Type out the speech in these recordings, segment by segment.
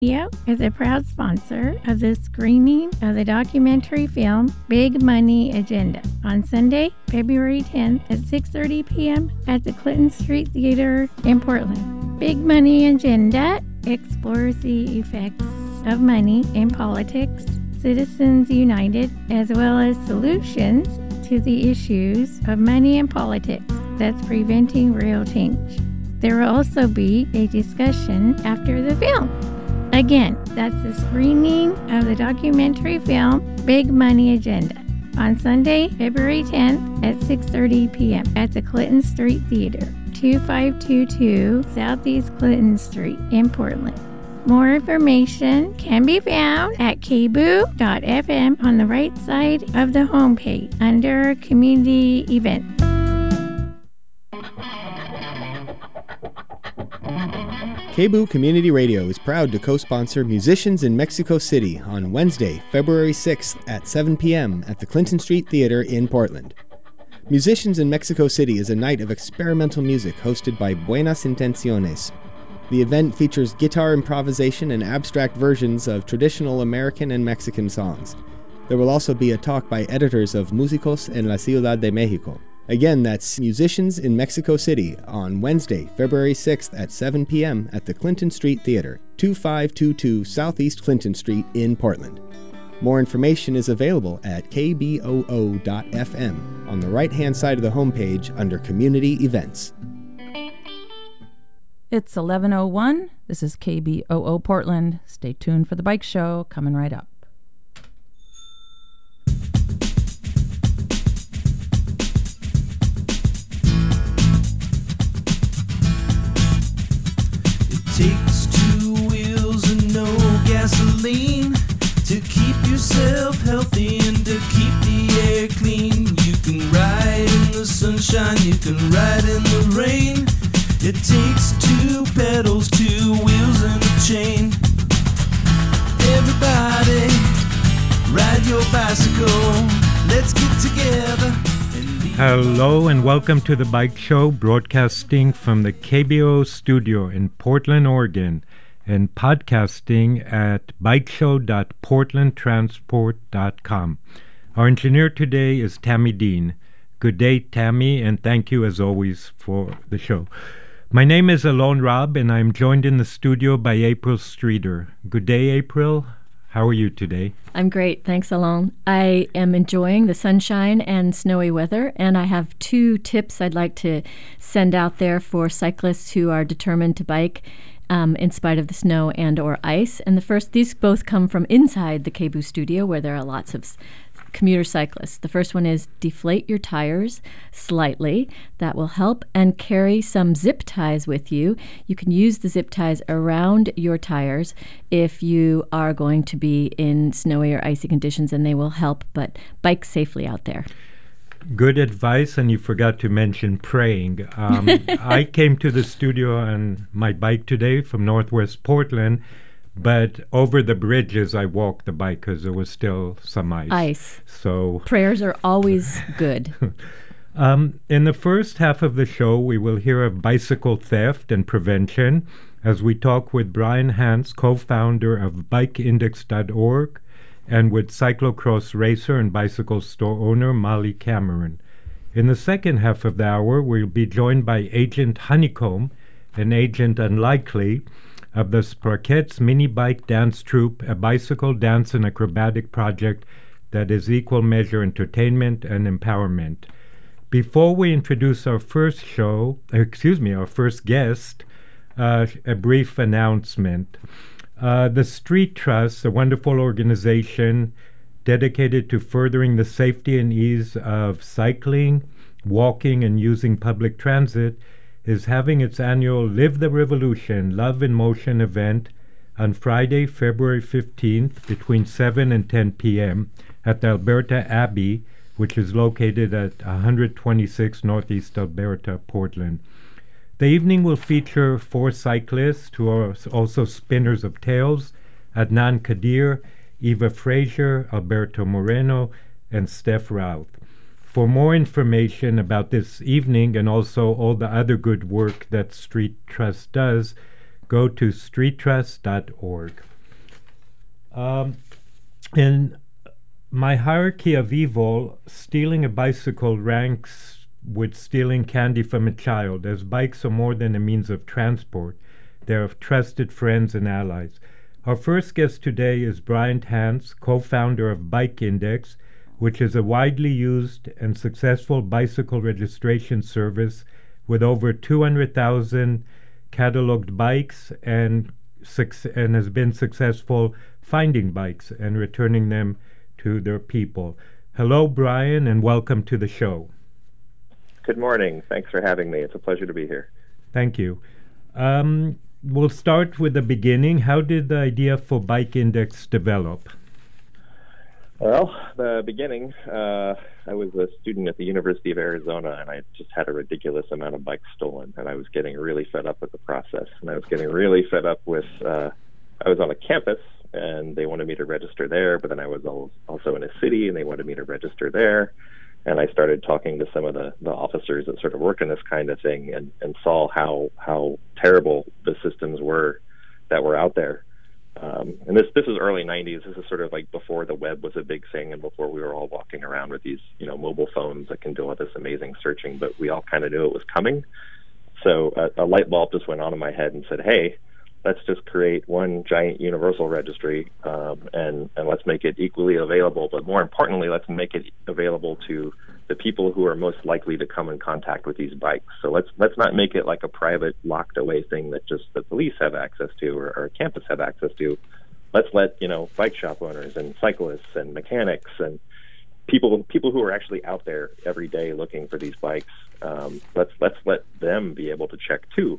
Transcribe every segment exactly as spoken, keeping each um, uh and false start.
Video is a proud sponsor of the screening of the documentary film Big Money Agenda on Sunday, February tenth at six thirty p.m. at the Clinton Street Theater in Portland. Big Money Agenda explores the effects of money in politics, Citizens United, as well as solutions to the issues of money and politics that's preventing real change. There will also be a discussion after the film. Again, that's the screening of the documentary film Big Money Agenda on Sunday, February tenth at six thirty p.m. at the Clinton Street Theater, two five two two Southeast Clinton Street in Portland. More information can be found at k b o o dot f m on the right side of the homepage under Community Events. K B O O Community Radio is proud to co-sponsor Musicians in Mexico City on Wednesday, February sixth at seven p.m. at the Clinton Street Theater in Portland. Musicians in Mexico City is a night of experimental music hosted by Buenas Intenciones. The event features guitar improvisation and abstract versions of traditional American and Mexican songs. There will also be a talk by editors of Músicos en la Ciudad de México. Again, that's Musicians in Mexico City on Wednesday, February sixth at seven p.m. at the Clinton Street Theater, two five two two Southeast Clinton Street in Portland. More information is available at k b o o dot f m on the right-hand side of the homepage under Community Events. It's eleven oh one. This is K B O O Portland. Stay tuned for the bike show coming right up. Takes two wheels and no gasoline to keep yourself healthy and to keep the air clean. You can ride in the sunshine, you can ride in the rain. It takes two pedals, two wheels and a chain. Everybody, ride your bicycle. Let's get together. Hello and welcome to the Bike Show, broadcasting from the K B O O studio in Portland, Oregon, and podcasting at bike show dot portland transport dot com. Our engineer today is Tammy Dean. Good day, Tammy, and thank you as always for the show. My name is Alon Rob, and I'm joined in the studio by April Streeter. Good day, April. How are you today? I'm great, thanks, Alon. I am enjoying the sunshine and snowy weather, and I have two tips I'd like to send out there for cyclists who are determined to bike um, in spite of the snow and or ice. And the first, these both come from inside the K B O O studio, where there are lots of s- commuter cyclists. The first one is deflate your tires slightly. That will help. And carry some zip ties with you. You can use the zip ties around your tires if you are going to be in snowy or icy conditions, and they will help, but bike safely out there. Good advice, and you forgot to mention praying. Um, I came to the studio on my bike today from Northwest Portland, but over the bridges I walked the bike because there was still some ice. Ice. So prayers are always good. um, in the first half of the show, we will hear of bicycle theft and prevention as we talk with Brian Hans, co-founder of bike index dot org, and with cyclocross racer and bicycle store owner Molly Cameron. In the second half of the hour, we'll be joined by Agent Honeycomb, an agent unlikely, of the Sprockets Mini Bike Dance Troupe, a bicycle dance and acrobatic project that is equal measure entertainment and empowerment. Before we introduce our first show, excuse me, our first guest, uh, a brief announcement. Uh, the Street Trust, a wonderful organization dedicated to furthering the safety and ease of cycling, walking, and using public transit, is having its annual Live the Revolution, Love in Motion event on Friday, February fifteenth between seven and ten p.m. at the Alberta Abbey, which is located at one twenty-six Northeast Alberta, Portland. The evening will feature four cyclists who are also spinners of tales, Adnan Kadir, Eva Frazier, Alberto Moreno, and Steph Routh. For more information about this evening and also all the other good work that Street Trust does, go to street trust dot org. Um, in my hierarchy of evil, stealing a bicycle ranks with stealing candy from a child, as bikes are more than a means of transport. They're trusted friends and allies. Our first guest today is Brian Hance, co-founder of Bike Index, which is a widely used and successful bicycle registration service with over two hundred thousand cataloged bikes and, suc- and has been successful finding bikes and returning them to their people. Hello, Brian, and welcome to the show. Good morning. Thanks for having me. It's a pleasure to be here. Thank you. Um, we'll start with the beginning. How did the idea for Bike Index develop? Well, the beginning, uh, I was a student at the University of Arizona, and I just had a ridiculous amount of bikes stolen, and I was getting really fed up with the process. And I was getting really fed up with, uh, I was on a campus, and they wanted me to register there, but then I was also in a city, and they wanted me to register there. And I started talking to some of the, the officers that sort of work in this kind of thing, and, and saw how how terrible the systems were that were out there. Um, and this this is early nineties. This is sort of like before the web was a big thing, and before we were all walking around with these, you know, mobile phones that can do all this amazing searching. But we all kind of knew it was coming. So a, a light bulb just went on in my head and said, "Hey, let's just create one giant universal registry, um, and, and let's make it equally available. But more importantly, let's make it available to the people who are most likely to come in contact with these bikes. So let's let's not make it like a private, locked away thing that just the police have access to or, or campus have access to. Let's let, you know, bike shop owners and cyclists and mechanics and people people who are actually out there every day looking for these bikes. Um, let's let's let them be able to check too."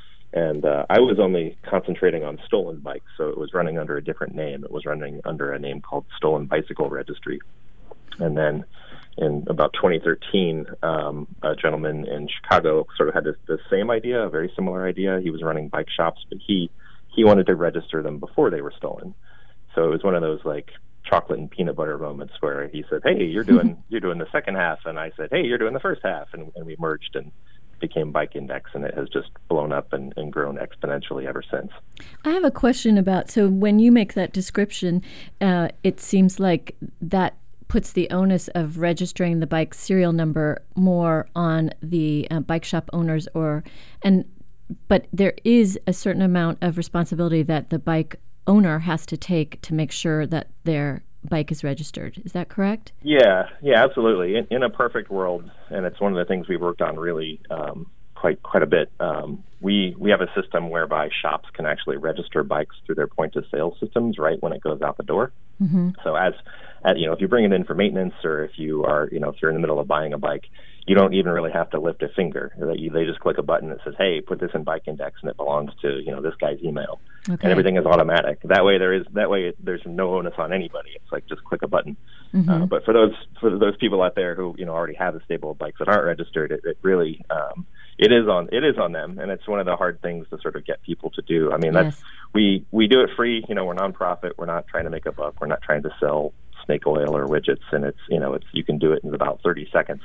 And uh, I was only concentrating on stolen bikes, so it was running under a different name. It was running under a name called Stolen Bicycle Registry. And then in about twenty thirteen, um, a gentleman in Chicago sort of had this, this same idea, a very similar idea. He was running bike shops, but he, he wanted to register them before they were stolen. So it was one of those like chocolate and peanut butter moments where he said, "Hey, you're doing you're doing the second half," and I said, "Hey, you're doing the first half," and, and we merged and became Bike Index, and it has just blown up and, and grown exponentially ever since. I have a question about, so when you make that description, uh, it seems like that puts the onus of registering the bike serial number more on the uh, bike shop owners, or and but there is a certain amount of responsibility that the bike owner has to take to make sure that their bike is registered. Is that correct? Yeah, yeah, absolutely. In, in a perfect world, and it's one of the things we worked on really um, quite quite a bit. Um, we we have a system whereby shops can actually register bikes through their point of sale systems right when it goes out the door. Mm-hmm. So as, as you know, if you bring it in for maintenance, or if you are, you know, if you're in the middle of buying a bike, you don't even really have to lift a finger. They, they just click a button that says, "Hey, put this in Bike Index," and it belongs to, you know, this guy's email. Okay. And everything is automatic. That way, there is that way there's no onus on anybody. It's like just click a button. Mm-hmm. Uh, but for those for those people out there who, you know, already have a stable of bikes that aren't registered, it, it really um, it is on it is on them, and it's one of the hard things to sort of get people to do. I mean, that's yes. we we do it free. You know, we're nonprofit. We're not trying to make a buck. We're not trying to sell snake oil or widgets, and it's, you know, it's you can do it in about thirty seconds.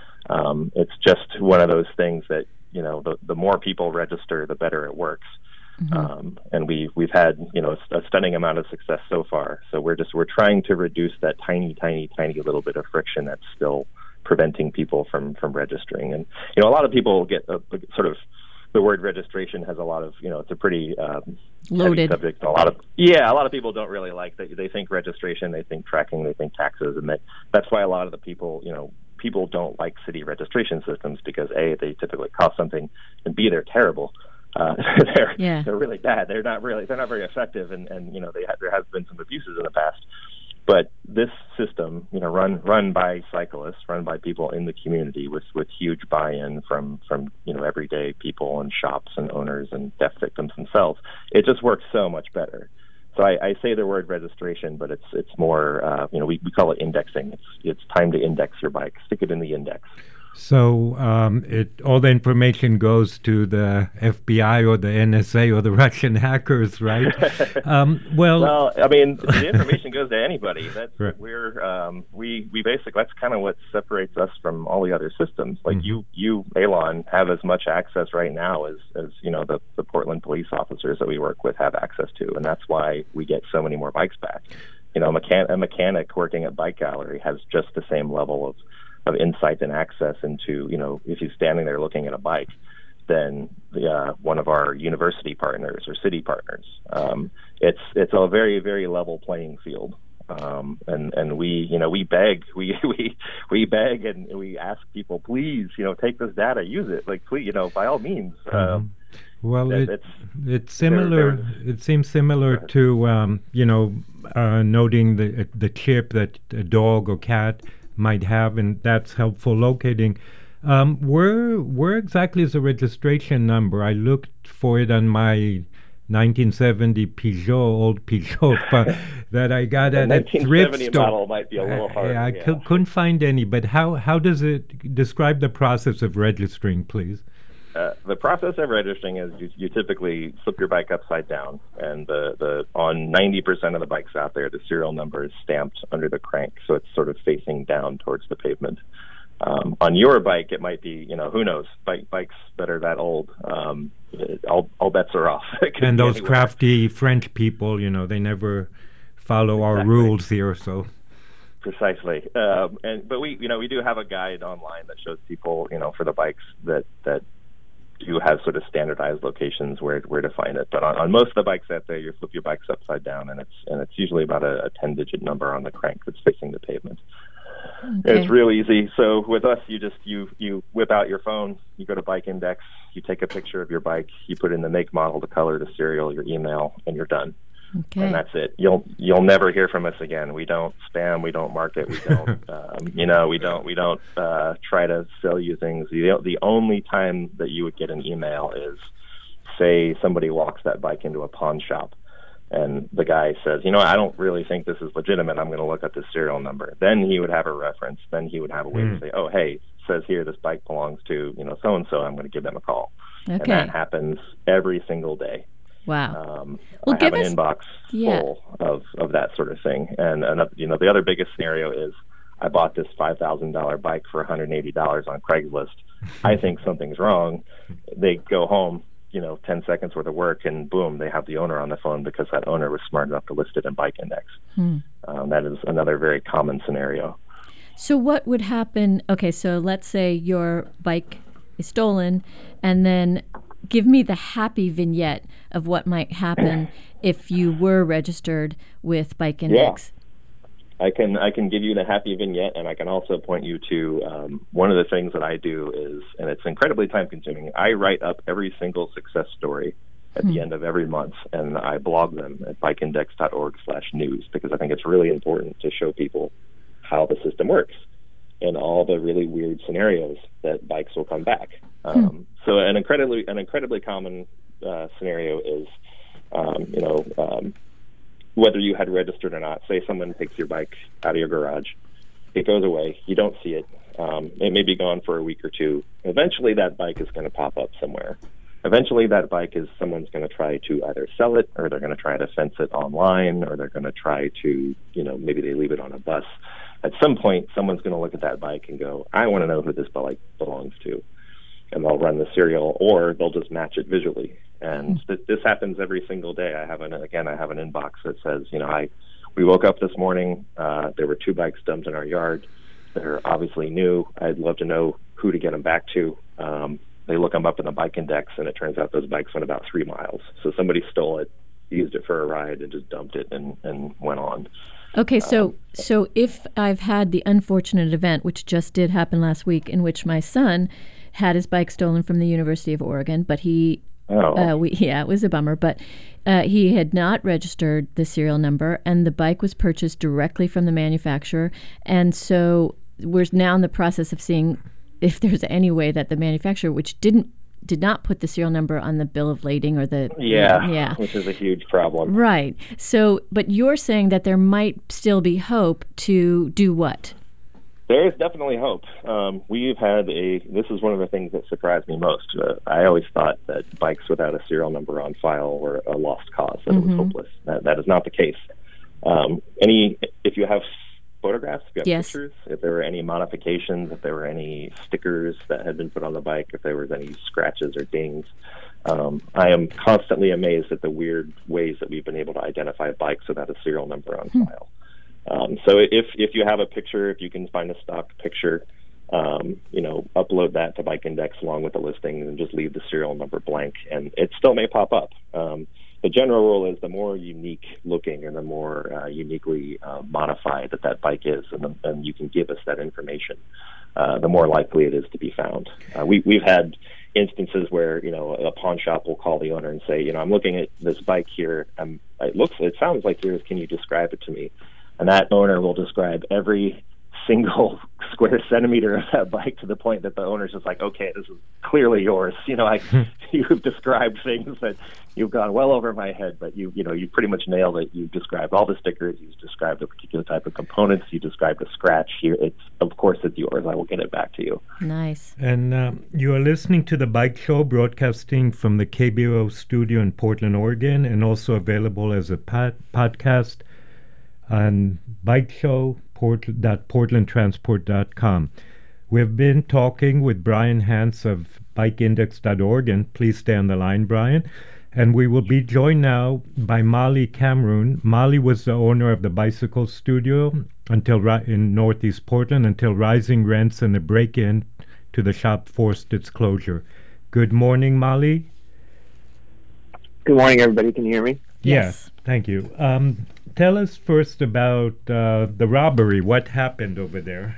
Um, it's just one of those things that, you know, the, the more people register, the better it works. Mm-hmm. Um, and we, we've had, you know, a stunning amount of success so far. So we're just, we're trying to reduce that tiny, tiny, tiny little bit of friction that's still preventing people from, from registering. And, you know, a lot of people get a, a sort of, the word registration has a lot of, you know, it's a pretty um, loaded subject. A lot of, yeah, a lot of people don't really like that. They think registration, they think tracking, they think taxes. And that, that's why a lot of the people, you know, people don't like city registration systems because A, they typically cost something, and B, they're terrible. Uh, they're yeah. they're really bad. They're not really they're not very effective, and, and you know they ha- there has been some abuses in the past. But this system, you know, run run by cyclists, run by people in the community with, with huge buy-in from, from you know everyday people and shops and owners and theft victims themselves, it just works so much better. So I, I say the word registration, but it's it's more, uh, you know, we, we call it indexing. It's it's time to index your bike. Stick it in the index. So um, it all the information goes to the F B I or the N S A or the Russian hackers, right? um, well, well, I mean, the information goes to anybody. That's right. we're um, we we basically that's kind of what separates us from all the other systems. Like Mm-hmm. you, you, Elon, have as much access right now as as you know the the Portland police officers that we work with have access to, and that's why we get so many more bikes back. You know, a, mechan- a mechanic working at Bike Gallery has just the same level of of insight and access into, you know, if he's standing there looking at a bike, then the, uh, one of our university partners or city partners. Um, it's it's a very, very level playing field. Um, and, and we, you know, we beg, we, we, we beg and we ask people, please, you know, take this data, use it. Like, please, you know, by all means. Um, well, that- it, it's, it's similar. they're- It seems similar to, um, you know, uh, noting the the chip that a dog or cat might have, and that's helpful locating. Um, where where exactly is the registration number? I looked for it on my nineteen seventy Peugeot, old Peugeot, uh, that I got the at a thrift nineteen seventy store. model might be a little I- hard. I, yeah. cou- couldn't find any, but how how does it describe the process of registering, please? Uh, the process of registering is you, you typically flip your bike upside down, and the, the on ninety percent of the bikes out there, the serial number is stamped under the crank, so it's sort of facing down towards the pavement. Um, on your bike, it might be, you know, who knows, bike, bikes that are that old, um, it, all, all bets are off. It could And be those anywhere. crafty French people, you know, they never follow our Exactly. rules here, so. Precisely. Um, and but we, you know, we do have a guide online that shows people, you know, for the bikes that that do have sort of standardized locations where where to find it. But on, on most of the bikes out there, you flip your bikes upside down, and it's and it's usually about a, a ten-digit number on the crank that's facing the pavement. Okay. It's real easy. So with us, you just you you whip out your phone, you go to Bike Index, you take a picture of your bike, you put in the make, model, the color, the serial, your email, and you're done. Okay. And that's it. You'll you'll never hear from us again. We don't spam. We don't market. We don't. um, you know. We don't. We don't uh, try to sell you things. The the only time that you would get an email is, say, somebody walks that bike into a pawn shop, and the guy says, you know, I don't really think this is legitimate. I'm going to look at the serial number. Then he would have a reference. Then he would have a way Mm. to say, oh, hey, it says here this bike belongs to, you know, so and so. I'm going to give them a call. And Okay. that happens every single day. Wow. Um, Well, I have give an us- inbox Yeah. full of, of that sort of thing. And, and you know, the other biggest scenario is I bought this five thousand dollars bike for one hundred eighty dollars on Craigslist. I think something's wrong. They go home, you know, ten seconds worth of work, and boom, they have the owner on the phone because that owner was smart enough to list it in Bike Index. Hmm. Um, that is another very common scenario. So what would happen? Okay, so let's say your bike is stolen, and then give me the happy vignette of what might happen if you were registered with Bike Index. I can I can give you the happy vignette, and I can also point you to um, one of the things that I do is, and it's incredibly time consuming. I write up every single success story at the end of every month, and I blog them at bikeindex dot org slash news because I think it's really important to show people how the system works and all the really weird scenarios that bikes will come back. Um, so an incredibly an incredibly common uh, scenario is, um, you know. Um, whether you had registered or not, say someone takes your bike out of your garage, it goes away, you don't see it, um, it may be gone for a week or two. Eventually that bike is going to pop up somewhere. Eventually that bike is someone's going to try to either sell it, or they're going to try to fence it online, or they're going to try to, you know, maybe they leave it on a bus. At some point, someone's going to look at that bike and go, I want to know who this bike belongs to. And they'll run the serial, or they'll just match it visually. And th- this happens every single day. I have an again, I have an inbox that says, you know, I we woke up this morning. Uh, there were two bikes dumped in our yard. They're obviously new. I'd love to know who to get them back to. Um, they look them up in the Bike Index, and it turns out those bikes went about three miles. So somebody stole it, used it for a ride, and just dumped it and, and went on. Okay, so so if I've had the unfortunate event, which just did happen last week, in which my son had his bike stolen from the University of Oregon, but he, Oh. uh, we, yeah, it was a bummer, but uh, he had not registered the serial number, and the bike was purchased directly from the manufacturer, and so we're now in the process of seeing if there's any way that the manufacturer, which didn't did not put the serial number on the bill of lading or the Yeah, yeah. which is a huge problem. Right. So, but you're saying that there might still be hope to do what? There is definitely hope. Um, we've had a, this is one of the things that surprised me most. Uh, I always thought that bikes without a serial number on file were a lost cause, that Mm-hmm. it was hopeless. That, that is not the case. Um, any, if you have photographs, if you have Yes. pictures, if there were any modifications, if there were any stickers that had been put on the bike, if there was any scratches or dings, um, I am constantly amazed at the weird ways that we've been able to identify bikes without a serial number on Hmm. file. Um, so if if you have a picture, if you can find a stock picture, um, you know, upload that to Bike Index along with the listing and just leave the serial number blank, and it still may pop up. Um, the general rule is the more unique looking and the more uh, uniquely uh, modified that that bike is, and, the, and you can give us that information, uh, the more likely it is to be found. Uh, we, we've had instances where, you know, a pawn shop will call the owner and say, you know, I'm looking at this bike here. Um, it looks, it sounds like yours. Can you describe it to me? And that owner will describe every single square centimeter of that bike to the point that the owner's just like, okay, this is clearly yours. You know, I, you've described things that you've gone well over my head, but you, you know, you pretty much nailed it. You've described all the stickers. You've described a particular type of components. You described a scratch here. It's, of course, it's yours. I will get it back to you. Nice. And um, you are listening to The Bike Show, broadcasting from the K B O studio in Portland, Oregon, and also available as a pod- podcast on bike show dot portland transport dot com. We've been talking with Brian Hance of bike index dot org, and please stay on the line, Brian. And we will be joined now by Molly Cameron. Molly was the owner of the Bicycle Studio until ri- in Northeast Portland until rising rents and a break-in to the shop forced its closure. Good morning, Molly. Good morning, everybody. Can you hear me? Yes. Yeah, thank you. Um, tell us first about uh, the robbery. What happened over there?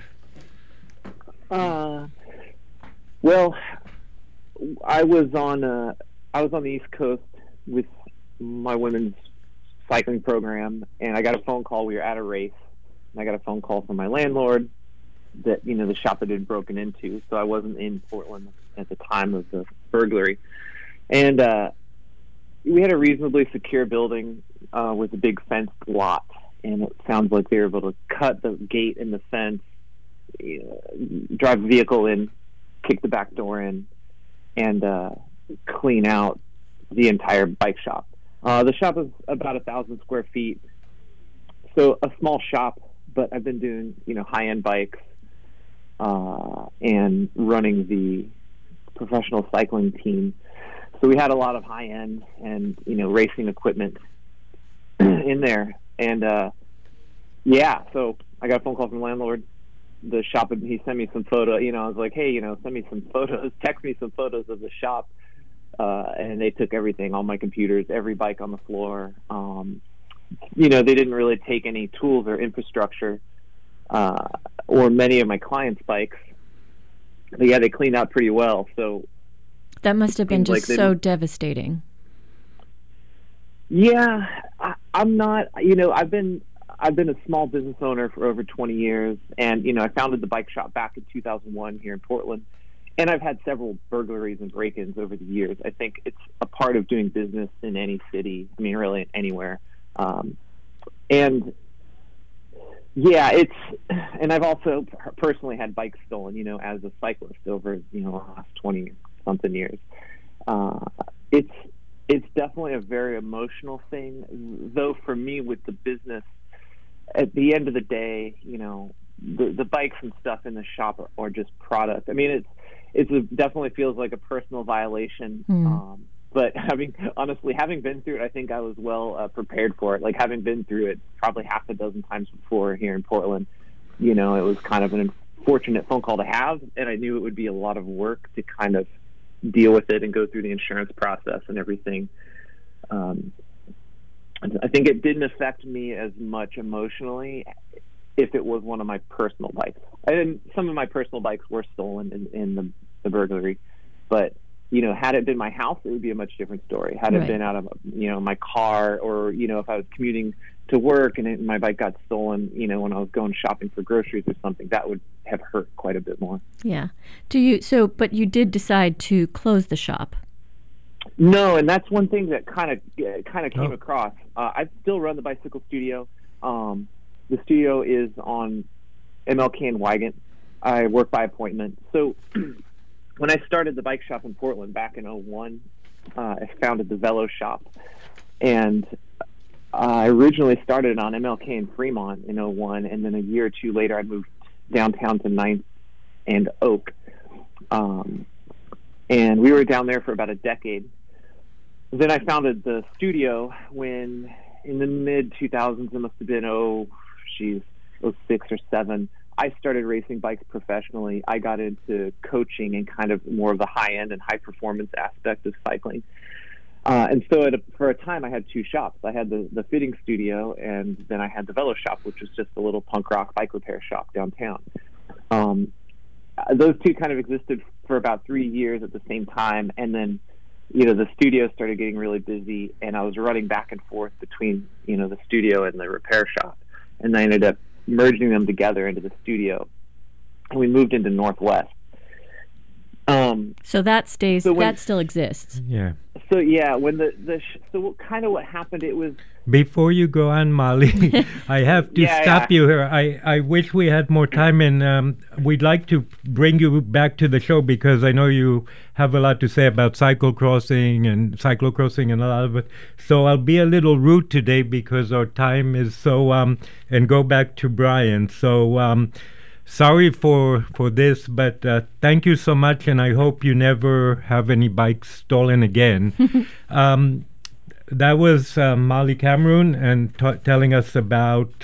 Uh, well, I was on uh, I was on the East Coast with my women's cycling program, and I got a phone call. We were at a race, and I got a phone call from my landlord that, you know, the shop had been broken into. So I wasn't in Portland at the time of the burglary, and uh, we had a reasonably secure building uh, with a big fenced lot, and it sounds like they were able to cut the gate and the fence, you know, drive a vehicle in, kick the back door in, and uh, clean out the entire bike shop. Uh, the shop is about a thousand square feet, so a small shop, but I've been doing, you know, high-end bikes uh, and running the professional cycling team. So we had a lot of high-end and, you know, racing equipment in there. And, uh, yeah, so I got a phone call from the landlord. The shop, he sent me some photo. You know, I was like, hey, you know, send me some photos, text me some photos of the shop. Uh, and they took everything, all my computers, every bike on the floor. Um, you know, they didn't really take any tools or infrastructure uh, or many of my clients' bikes. But, yeah, they cleaned out pretty well. So that must have been just like so devastating. Yeah, I, I'm not, you know, I've been I've been a small business owner for over twenty years, and, you know, I founded the bike shop back in two thousand one here in Portland, and I've had several burglaries and break-ins over the years. I think it's a part of doing business in any city, I mean, really anywhere. Um, and, yeah, it's, and I've also personally had bikes stolen, you know, as a cyclist over, you know, the last twenty-something years. Uh, it's, it's definitely a very emotional thing, though for me with the business, at the end of the day, you know, the, the bikes and stuff in the shop are, are just product. I mean, it's, it's a, definitely feels like a personal violation. Mm. Um, but having, honestly, having been through it, I think I was well uh, prepared for it. Like, having been through it probably half a dozen times before here in Portland, you know, it was kind of an unfortunate phone call to have, and I knew it would be a lot of work to kind of deal with it and go through the insurance process and everything. Um, I think it didn't affect me as much emotionally if it was one of my personal bikes. I didn't, some of my personal bikes were stolen in, in the, the burglary, but, you know, had it been my house, it would be a much different story. Had Right. it been out of, you know, my car, or, you know, if I was commuting to work and it, my bike got stolen, you know, when I was going shopping for groceries or something, that would have hurt quite a bit more. Yeah. Do you, so, but you did decide to close the shop. No, and that's one thing that kind of uh, kind of came Oh. across. Uh, I still run the Bicycle Studio. Um, the studio is on M L K and Wygant. I work by appointment. So when I started the bike shop in Portland back in oh one, uh, I founded the Velo Shop. And I originally started on M L K in Fremont in oh one, and then a year or two later I moved downtown to Ninth and Oak. Um, and we were down there for about a decade. Then I founded the studio when, in the mid two thousands, it must have been, oh, geez, oh six or seven, I started racing bikes professionally. I got into coaching and kind of more of the high-end and high-performance aspect of cycling. Uh, and so at a, for a time, I had two shops. I had the, the fitting studio, and then I had the Velo Shop, which was just a little punk rock bike repair shop downtown. Um, those two kind of existed for about three years at the same time, and then, you know, the studio started getting really busy, and I was running back and forth between, you know, the studio and the repair shop, and I ended up merging them together into the studio, and we moved into Northwest. Um, so that stays. so when, that still exists. Yeah. So yeah, when the the sh- so what, kind of what happened, it was. Before you go on, Molly, I have to yeah, stop yeah. you here. I, I wish we had more time, and um, we'd like to bring you back to the show because I know you have a lot to say about cyclocrossing and cyclocrossing and a lot of it. So I'll be a little rude today because our time is so, um, and go back to Brian. So um, sorry for, for this, but uh, thank you so much, and I hope you never have any bikes stolen again. um, That was uh, Molly Cameron and t- telling us about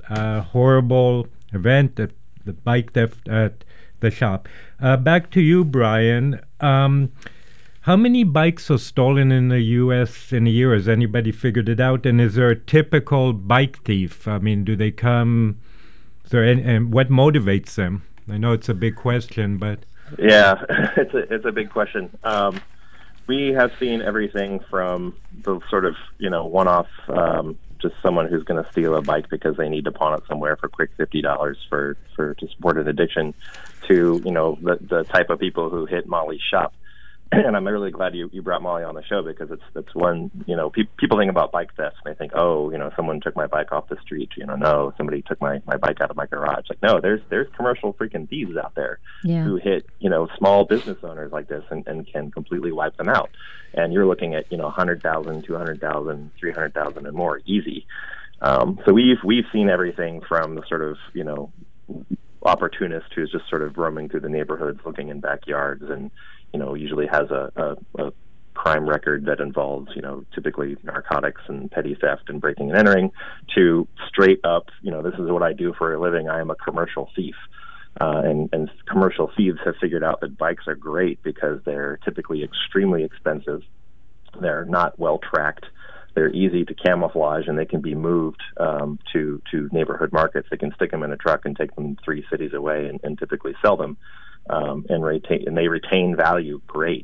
a horrible event, at the bike theft at the shop. Uh, back to you, Brian. Um, how many bikes are stolen in the U S in a year? Has anybody figured it out? And is there a typical bike thief? I mean, do they come? Is there any, and what motivates them? I know it's a big question, but yeah, it's a it's a big question. Um, We have seen everything from the sort of, you know, one-off, um, just someone who's going to steal a bike because they need to pawn it somewhere for quick fifty dollars for, for to support an addiction, to, you know, the, the type of people who hit Molly's shop. And I'm really glad you, you brought Molly on the show because it's it's one, you know, pe- people think about bike theft and they think, oh, you know, someone took my bike off the street. You know, no, somebody took my, my bike out of my garage. Like, no, there's there's commercial freaking thieves out there Yeah. who hit, you know, small business owners like this and, and can completely wipe them out. And you're looking at, you know, one hundred thousand, two hundred thousand, three hundred thousand and more easy. Um, so we've we've seen everything from the sort of, you know, opportunist who's just sort of roaming through the neighborhoods looking in backyards and, you know, usually has a, a, a crime record that involves, you know, typically narcotics and petty theft and breaking and entering, to straight up, you know, this is what I do for a living. I am a commercial thief. Uh, and, and commercial thieves have figured out that bikes are great because they're typically extremely expensive. They're not well tracked. They're easy to camouflage, and they can be moved um, to, to neighborhood markets. They can stick them in a truck and take them three cities away and, and typically sell them. Um, and retain, and they retain value great.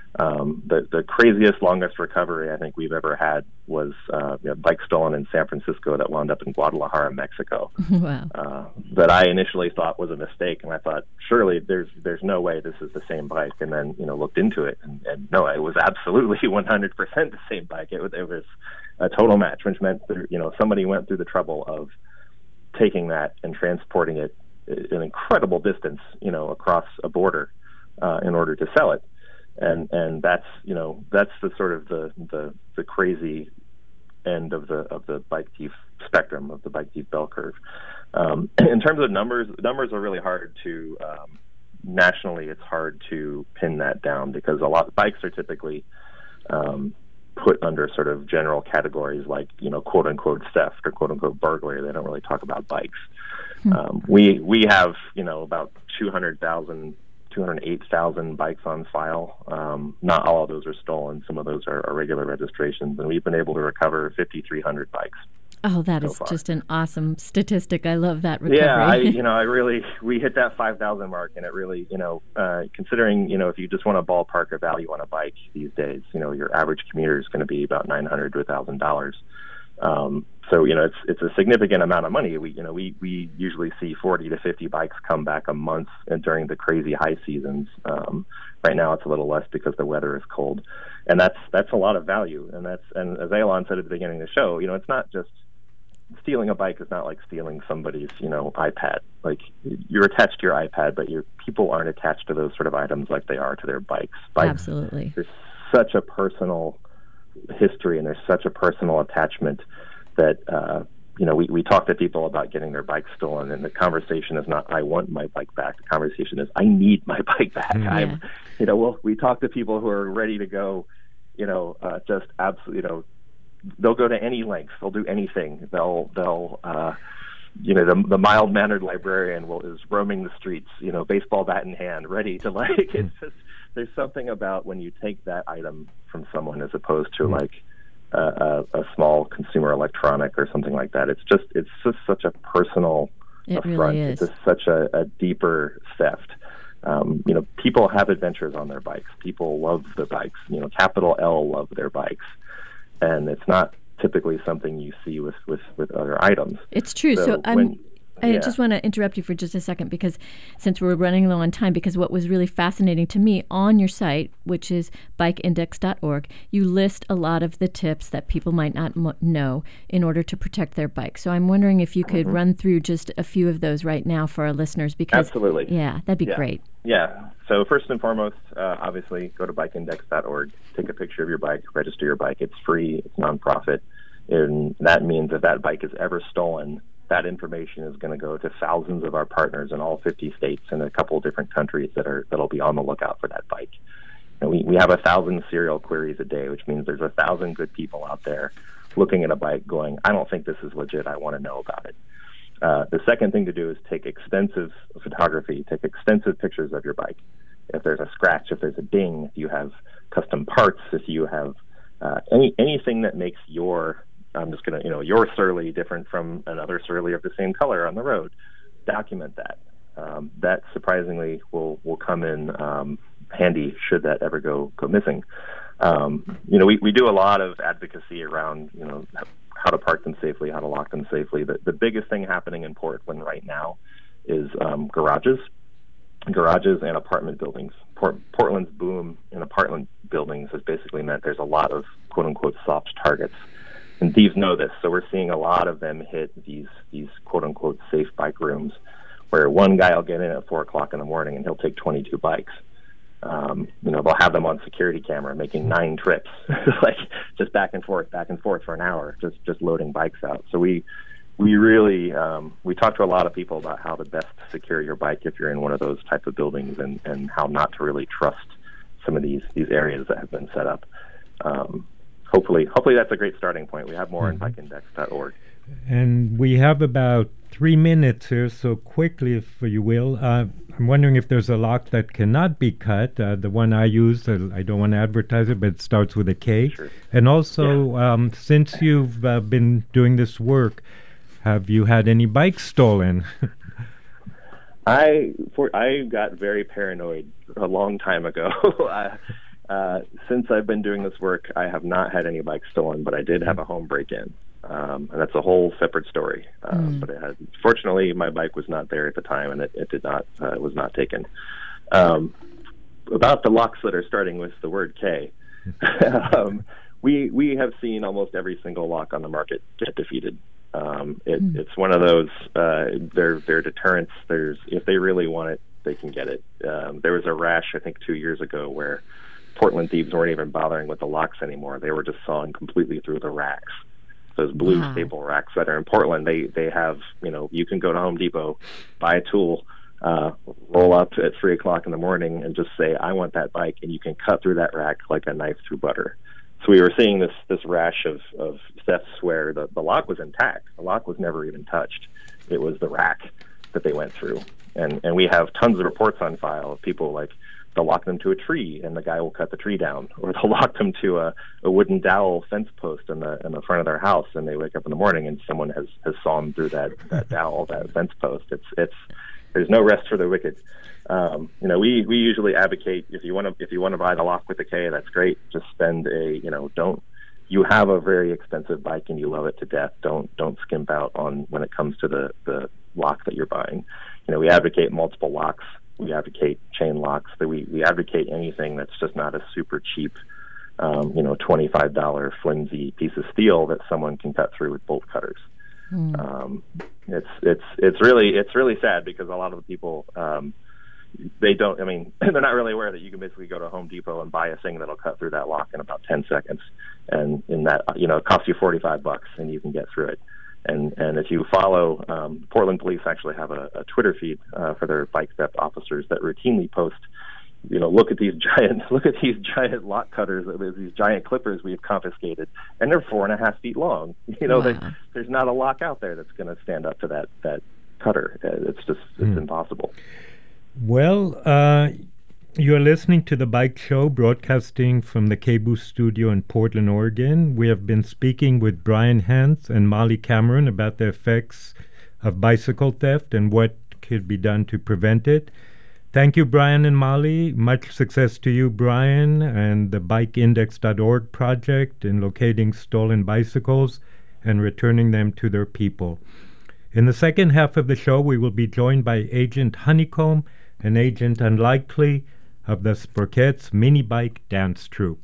Um, the the craziest, longest recovery I think we've ever had was uh, a bike stolen in San Francisco that wound up in Guadalajara, Mexico. Wow. Uh, that I initially thought was a mistake, and I thought surely there's there's no way this is the same bike. And then, you know, looked into it, and, and no, it was absolutely one hundred percent the same bike. It was it was a total match, which meant that, you know, somebody went through the trouble of taking that and transporting it an incredible distance, you know, across a border uh, in order to sell it. And and that's, you know, that's the sort of the, the, the crazy end of the of the bike thief spectrum, of the bike thief bell curve. Um, in terms of numbers, numbers are really hard to, um, nationally it's hard to pin that down because a lot of bikes are typically um, put under sort of general categories like, you know, quote unquote theft or quote unquote burglary. They don't really talk about bikes. Hmm. Um, we we have, you know, about two hundred thousand, two hundred eight thousand bikes on file. Um, not all of those are stolen. Some of those are, are regular registrations, and we've been able to recover fifty-three hundred bikes. Oh, that so is far. just an awesome statistic. I love that recovery. Yeah, I, you know, I really, we hit that five thousand mark, and it really, you know, uh, considering, you know, if you just want to ballpark a value on a bike these days, you know, your average commuter is going to be about nine hundred dollars to one thousand dollars. Um, so, you know, it's it's a significant amount of money. We, you know, we, we usually see forty to fifty bikes come back a month and during the crazy high seasons. Um, right now it's a little less because the weather is cold, and that's, that's a lot of value. And that's, and as Elon said at the beginning of the show, you know, it's not just stealing a bike is not like stealing somebody's, you know, iPad. Like, you're attached to your iPad, but your people aren't attached to those sort of items like they are to their bikes. Bikes, absolutely. There's such a personal history and there's such a personal attachment that, uh, you know, we, we talk to people about getting their bike stolen, and the conversation is not, I want my bike back. The conversation is, I need my bike back. Yeah. I'm, you know, well, we talk to people who are ready to go, you know, uh, just absolutely, you know, they'll go to any lengths. They'll do anything. They'll, they'll, uh, you know, the, the mild-mannered librarian will is roaming the streets, you know, baseball bat in hand, ready to, like, it's just, there's something about when you take that item from someone as opposed to, like, Uh, a, a small consumer electronic or something like that. It's just it's just such a personal it affront. Really is. It's just such a, a deeper theft. Um, you know, people have adventures on their bikes. People love their bikes. You know, capital L love their bikes, and it's not typically something you see with, with, with other items. It's true. So, So I'm. when- I Yeah. just want to interrupt you for just a second, because since we're running low on time, because what was really fascinating to me on your site, which is bike index dot org, you list a lot of the tips that people might not mo- know in order to protect their bike. So I'm wondering if you could Mm-hmm. run through just a few of those right now for our listeners, because Absolutely. yeah, that'd be Yeah. great. Yeah. So first and foremost, uh, obviously, go to bike index dot org, take a picture of your bike, register your bike. It's free. It's nonprofit. And that means if that bike is ever stolen, that information is going to go to thousands of our partners in all fifty states and a couple of different countries that are that'll be on the lookout for that bike. And we, we have a thousand serial queries a day, which means there's a thousand good people out there looking at a bike going, I don't think this is legit. I want to know about it. Uh, the second thing to do is take extensive photography, take extensive pictures of your bike. If there's a scratch, if there's a ding, if you have custom parts, if you have uh, any anything that makes your I'm just going to, you know, your surly different from another surly of the same color on the road. Document that. Um, that surprisingly will, will come in um, handy should that ever go, go missing. Um, you know, we, we do a lot of advocacy around, you know, how to park them safely, how to lock them safely. The, the biggest thing happening in Portland right now is um, garages, garages and apartment buildings. Port, Portland's boom in apartment buildings has basically meant there's a lot of quote-unquote soft targets. And thieves know this, so we're seeing a lot of them hit these these quote-unquote safe bike rooms, where one guy will get in at four o'clock in the morning and he'll take twenty-two bikes. Um, you know, they'll have them on security camera making nine trips, like just back and forth, back and forth for an hour, just just loading bikes out. So we we really um, we talk to a lot of people about how to best secure your bike if you're in one of those type of buildings, and, and how not to really trust some of these these areas that have been set up. Um, Hopefully, hopefully that's a great starting point. We have more Mm-hmm. on bike index dot org. And we have about three minutes here, so quickly, if you will. Uh, I'm wondering if there's a lock that cannot be cut. Uh, the one I use, uh, I don't want to advertise it, but it starts with a K. Sure. And also, um, since you've uh, been doing this work, have you had any bikes stolen? I for I got very paranoid a long time ago. I, Uh, since I've been doing this work, I have not had any bikes stolen, but I did have a home break-in, um, and that's a whole separate story. Uh, mm. But it had, fortunately, my bike was not there at the time, and it, it did not uh, it was not taken. Um, about the locks that are starting with the word K, um, we we have seen almost every single lock on the market get defeated. Um, it, mm. It's one of those uh, they're they're deterrents. There's if they really want it, they can get it. Um, there was a rash, I think, two years ago where Portland thieves weren't even bothering with the locks anymore. They were just sawing completely through the racks. Those blue wow. staple racks that are in Portland, they they have, you know, you can go to Home Depot, buy a tool, uh, roll up at three o'clock in the morning and just say, I want that bike, and you can cut through that rack like a knife through butter. So we were seeing this this rash of, of thefts where the, the lock was intact. The lock was never even touched. It was the rack that they went through. And and we have tons of reports on file of people like, they'll lock them to a tree and the guy will cut the tree down, or they'll lock them to a, a wooden dowel fence post in the in the front of their house, and they wake up in the morning and someone has, has sawn through that, that dowel, that fence post. It's it's there's no rest for the wicked. Um, you know, we, we usually advocate if you want to if you want to buy the lock with the K, that's great. Just spend a you know don't you have a very expensive bike and you love it to death. Don't don't skimp out on when it comes to the, the lock that you're buying. You know, we advocate multiple locks. We advocate chain locks. That we, we advocate anything that's just not a super cheap, um, you know, twenty-five dollars flimsy piece of steel that someone can cut through with bolt cutters. Mm. Um, it's it's it's really it's really sad because a lot of the people um, they don't. I mean, they're not really aware that you can basically go to Home Depot and buy a thing that'll cut through that lock in about ten seconds, and in that, you know, it costs you forty-five bucks, and you can get through it. And and if you follow, um, Portland Police actually have a, a Twitter feed uh, for their bike theft officers that routinely post, you know, look at these giant, look at these giant lock cutters, these giant clippers we've confiscated, and they're four and a half feet long. You know, wow. they, there's not a lock out there that's going to stand up to that that cutter. It's just it's mm. impossible. Well, uh, you're listening to The Bike Show, broadcasting from the K B O O studio in Portland, Oregon. We have been speaking with Brian Hance and Molly Cameron about the effects of bicycle theft and what could be done to prevent it. Thank you, Brian and Molly. Much success to you, Brian, and the bike index dot org project in locating stolen bicycles and returning them to their people. In the second half of the show, we will be joined by Agent Honeycomb and Agent Unlikely of the Sprockets Mini Bike Dance Troupe.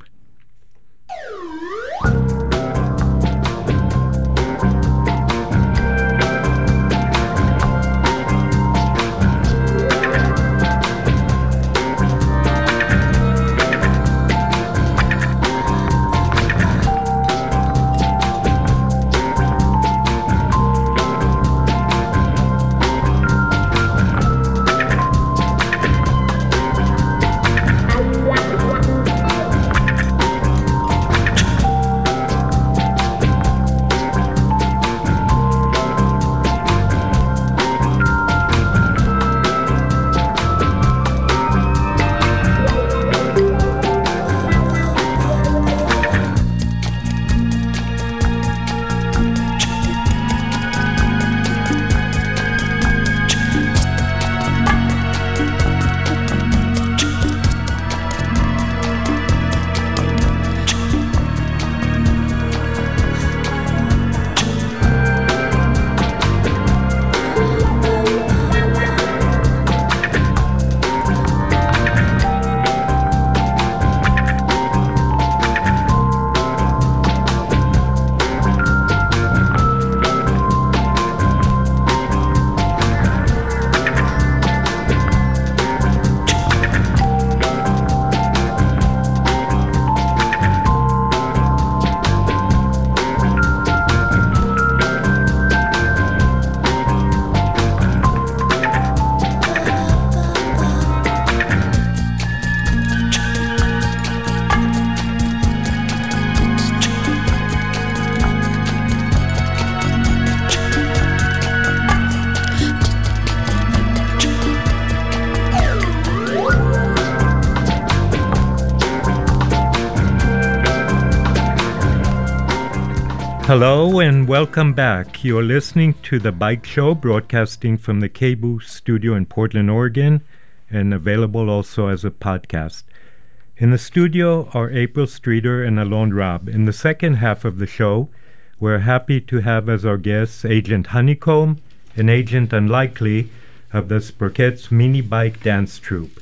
Hello and welcome back. You're listening to The Bike Show, broadcasting from the K B O O studio in Portland, Oregon, and available also as a podcast. In the studio are April Streeter and Alon Robb. In the second half of the show, we're happy to have as our guests Agent Honeycomb and Agent Unlikely of the Sprockets Mini Bike Dance Troupe.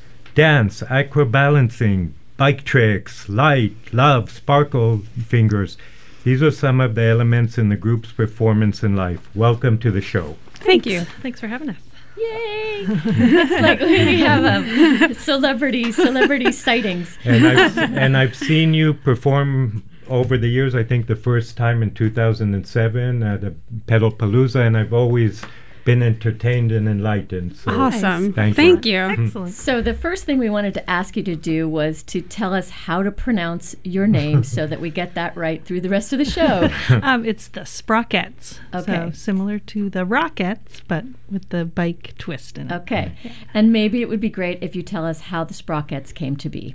Dance, acrobalancing, bike tricks, light, love, sparkle fingers. These are some of the elements in the group's performance in life. Welcome to the show. Thank you. Thanks for having us. Yay! It's like we have a celebrity celebrity sightings. And I've, and I've seen you perform over the years. I think the first time in two thousand seven at a Pedalpalooza, and I've always been entertained and enlightened. So awesome. Thank, Thank you. you. Excellent. So the first thing we wanted to ask you to do was to tell us how to pronounce your name so that we get that right through the rest of the show. um, it's the Sprockets. Okay. So similar to the Rockettes, but with the bike twist in it. Okay. Yeah. And maybe it would be great if you tell us how the Sprockets came to be.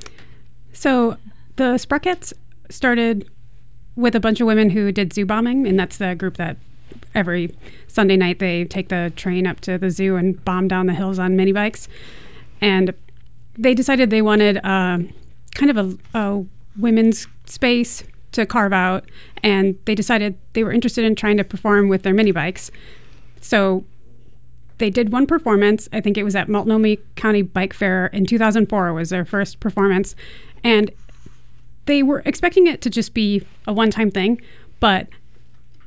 So the Sprockets started with a bunch of women who did zoo bombing, and that's the group that every Sunday night they take the train up to the zoo and bomb down the hills on mini bikes. And they decided they wanted uh, kind of a, a women's space to carve out, and they decided they were interested in trying to perform with their mini bikes. So they did one performance. I think it was at Multnomah County Bike Fair in two thousand four was their first performance. And they were expecting it to just be a one-time thing, but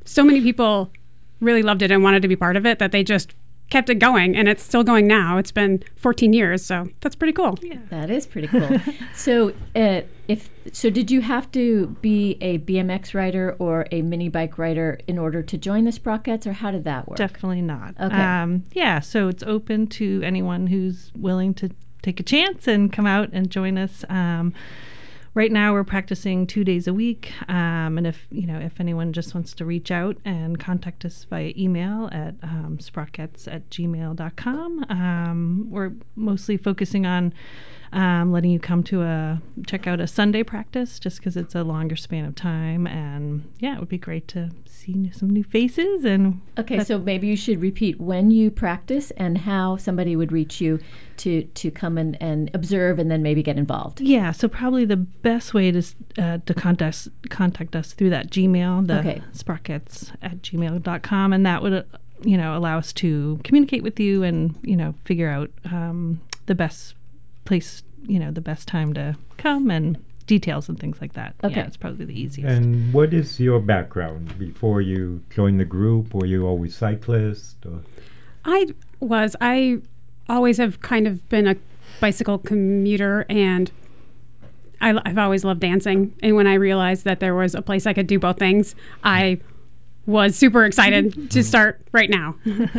so many people really loved it and wanted to be part of it that they just kept it going, and it's still going now. It's been fourteen years, so that's pretty cool. Yeah. That is pretty cool. so, uh, if so, did you have to be a B M X rider or a mini bike rider in order to join the Sprockets, or how did that work? Definitely not. Okay. Um, yeah, so it's open to anyone who's willing to take a chance and come out and join us. Um, Right now, we're practicing two days a week, um, and if you know if anyone just wants to reach out and contact us via email at um, sprockets at gmail dot com, um, we're mostly focusing on um, letting you come to a check out a Sunday practice, just because it's a longer span of time, and yeah, it would be great to see new, some new faces. And okay, so maybe you should repeat when you practice and how somebody would reach you to to come and, and observe and then maybe get involved. Yeah, so probably the best way to uh, to contact contact us through that Gmail, the okay. sprockets at gmail dot com, and that would uh, you know allow us to communicate with you and you know figure out um, the best place, you know, the best time to come and details and things like that. Okay, yeah, it's probably the easiest. And what is your background before you joined the group? Were you always cyclist? Or? I was. I always have kind of been a bicycle commuter, and I, I've always loved dancing. And when I realized that there was a place I could do both things, I was super excited to start right now.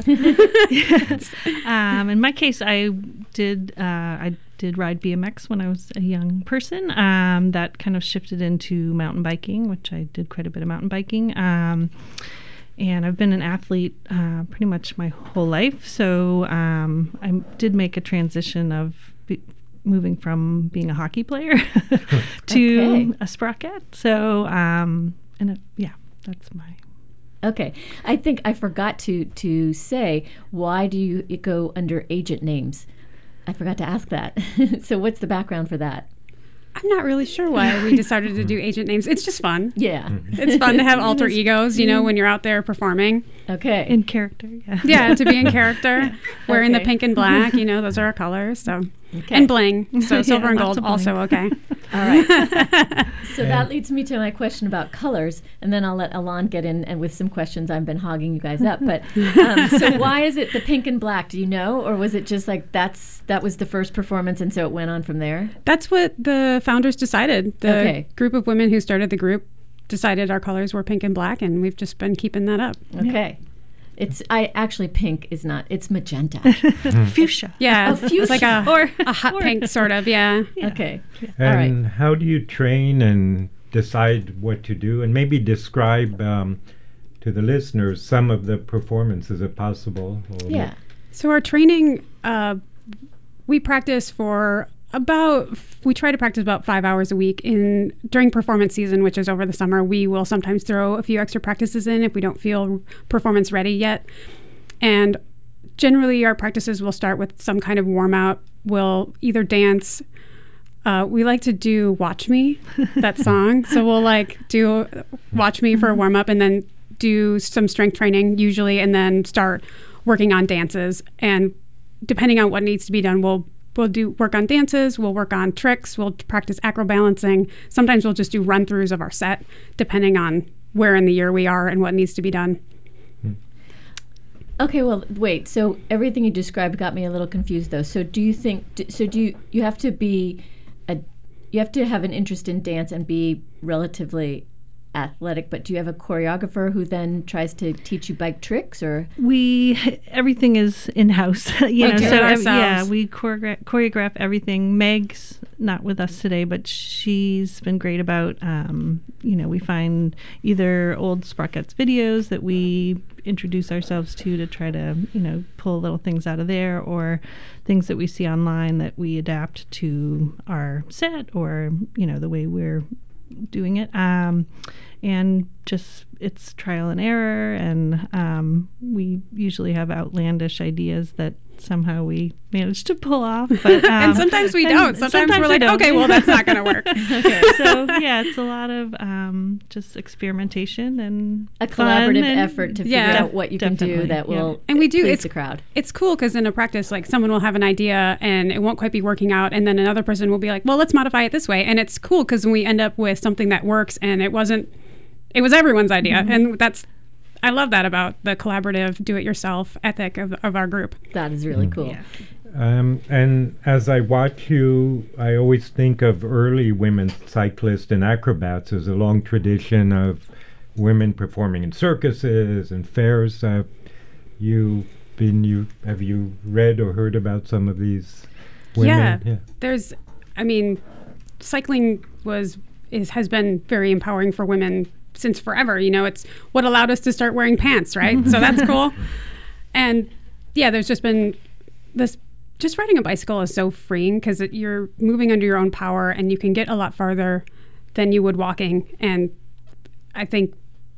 Yes. Um, in my case, I did uh, I did ride B M X when I was a young person. Um, that kind of shifted into mountain biking, which I did quite a bit of mountain biking. Um, and I've been an athlete uh, pretty much my whole life. So um, I did make a transition of be- moving from being a hockey player to okay. a sprocket. So um, and it, yeah, that's my. Okay. I think I forgot to, to say, why do you go under agent names? I forgot to ask that. So what's the background for that? I'm not really sure why we decided to do agent names. It's just fun. Yeah. It's fun to have alter egos, you know, when you're out there performing. Okay. In character, yeah. Yeah, to be in character. Wearing Okay. the pink and black, you know, those are our colors. So Okay. And bling. So Yeah, silver and lots gold of also bling. okay. All right. So that leads me to my question about colors, and then I'll let Alon get in and with some questions. I've been hogging you guys up, but um, so why is it the pink and black? Do you know, or was it just like that's that was the first performance, and so it went on from there? That's what the founders decided. The Okay. group of women who started the group decided our colors were pink and black, and we've just been keeping that up. Okay. It's I actually pink is not. It's magenta. Fuchsia. Yeah, Oh, fuchsia. it's like a Or- a hot or- pink sort of. Yeah. Okay. All right. And how do you train and decide what to do? And maybe describe um, to the listeners some of the performances, if possible. or Yeah. So our training, uh, we practice for about, we try to practice about five hours a week. In during performance season, which is over the summer, we will sometimes throw a few extra practices in if we don't feel performance ready yet. And generally our practices will start with some kind of warm up. We'll either dance. Uh, we like to do Watch Me, that song. So we'll like do Watch Me for a warm up and then do some strength training usually, and then start working on dances. And depending on what needs to be done, we'll we'll do work on dances, we'll work on tricks, we'll practice acro balancing. Sometimes we'll just do run throughs of our set, depending on where in the year we are and what needs to be done. Okay, well, wait. So everything you described got me a little confused, though. So do you think? d- So do you? You have to be, a, you have to have an interest in dance and be relatively athletic. But do you have a choreographer who then tries to teach you bike tricks, or? We everything is in house, you We know. do So it ev- yeah, ourselves. we choreograph, choreograph everything. Meg's not with us today, but she's been great about. Um, you know, we find either old Sprockets videos that we introduce ourselves to to try to you know pull little things out of there, or things that we see online that we adapt to our set, or you know the way we're doing it. Um, and just it's trial and error, and um, we usually have outlandish ideas that somehow we manage to pull off. But, um, And sometimes we and don't. Sometimes, we're we like, don't. okay, well, that's not going to work. Okay, so yeah, it's a lot of um, just experimentation and A fun collaborative and- effort to figure Yeah. out what you can do Definitely, that yeah. will And we do, please it's- the crowd. It's cool because in a practice, like someone will have an idea and it won't quite be working out, and then another person will be like, well, let's modify it this way. And it's cool because we end up with something that works, and it wasn't, it was everyone's idea. Mm-hmm. And that's I love that about the collaborative, do-it-yourself ethic of, of our group. That is really cool. Yeah. Um, and as I watch you, I always think of early women cyclists and acrobats. There's a long tradition of women performing in circuses and fairs. Uh, you been you have you read or heard about some of these women? Yeah, yeah. there's, I mean, cycling was is has been very empowering for women since forever. You know, it's what allowed us to start wearing pants, right? So that's cool. And yeah, there's just been this. Just riding a bicycle is so freeing because you're moving under your own power, and you can get a lot farther than you would walking. And I think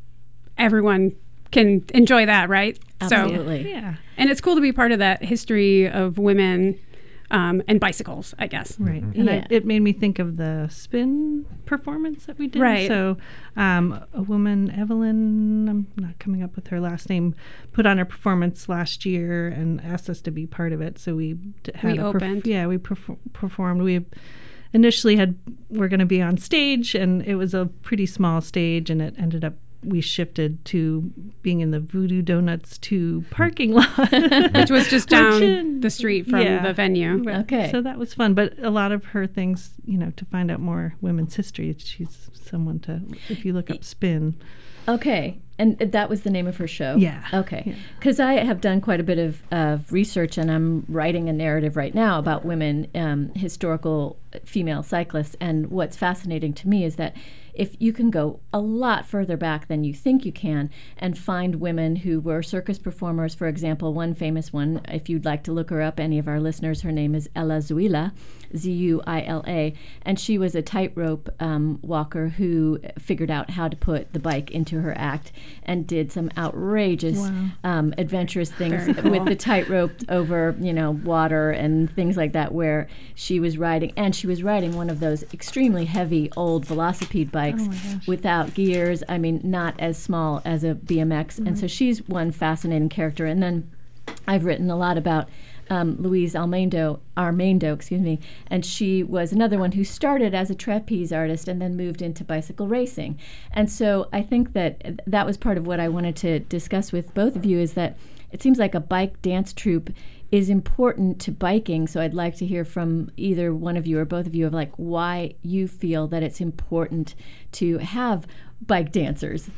everyone can enjoy that, right? Absolutely. So, Yeah. and it's cool to be part of that history of women um, and bicycles, I guess. Right. And Yeah. I, it made me think of the spin performance that we did. Right. So um, a woman, Evelyn, I'm not coming up with her last name, put on a performance last year and asked us to be part of it. So we d- had We a perf- opened. yeah, we perf- performed. We initially had, we're going to be on stage, and it was a pretty small stage, and it ended up we shifted to being in the Voodoo Donuts two parking lot, Which was just down Which, the street from yeah. the venue. Right. Okay. So that was fun. But a lot of her things, you know, to find out more women's history, she's someone to, if you look up spin. Okay. And that was the name of her show? Yeah. Okay. Yeah. Because I have done quite a bit of, of research, and I'm writing a narrative right now about women, um, historical female cyclists. And what's fascinating to me is that if you can go a lot further back than you think you can and find women who were circus performers, for example, one famous one, if you'd like to look her up, any of our listeners, her name is Ella Zuila, Z U I L A, and she was a tightrope um, walker who figured out how to put the bike into her act and did some outrageous, Wow. um, adventurous things Very cool. with the tightrope over, you know, water and things like that, where she was riding, and she was riding one of those extremely heavy old velocipede bikes Oh my gosh. without gears. I mean, not as small as a B M X. And so she's one fascinating character. And then I've written a lot about um, Louise Almendo, Armando, excuse me, and she was another one who started as a trapeze artist and then moved into bicycle racing. And so I think that that was part of what I wanted to discuss with both of you, is that it seems like a bike dance troupe is important to biking. So I'd like to hear from either one of you or both of you of like why you feel that it's important to have bike dancers.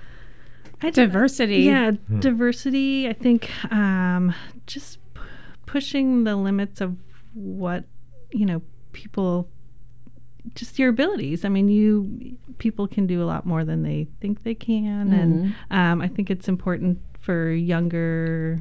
I Diversity. Yeah, diversity. I think um, just p- pushing the limits of what, you know, people, just your abilities. I mean, you people can do a lot more than they think they can. And um, I think it's important for younger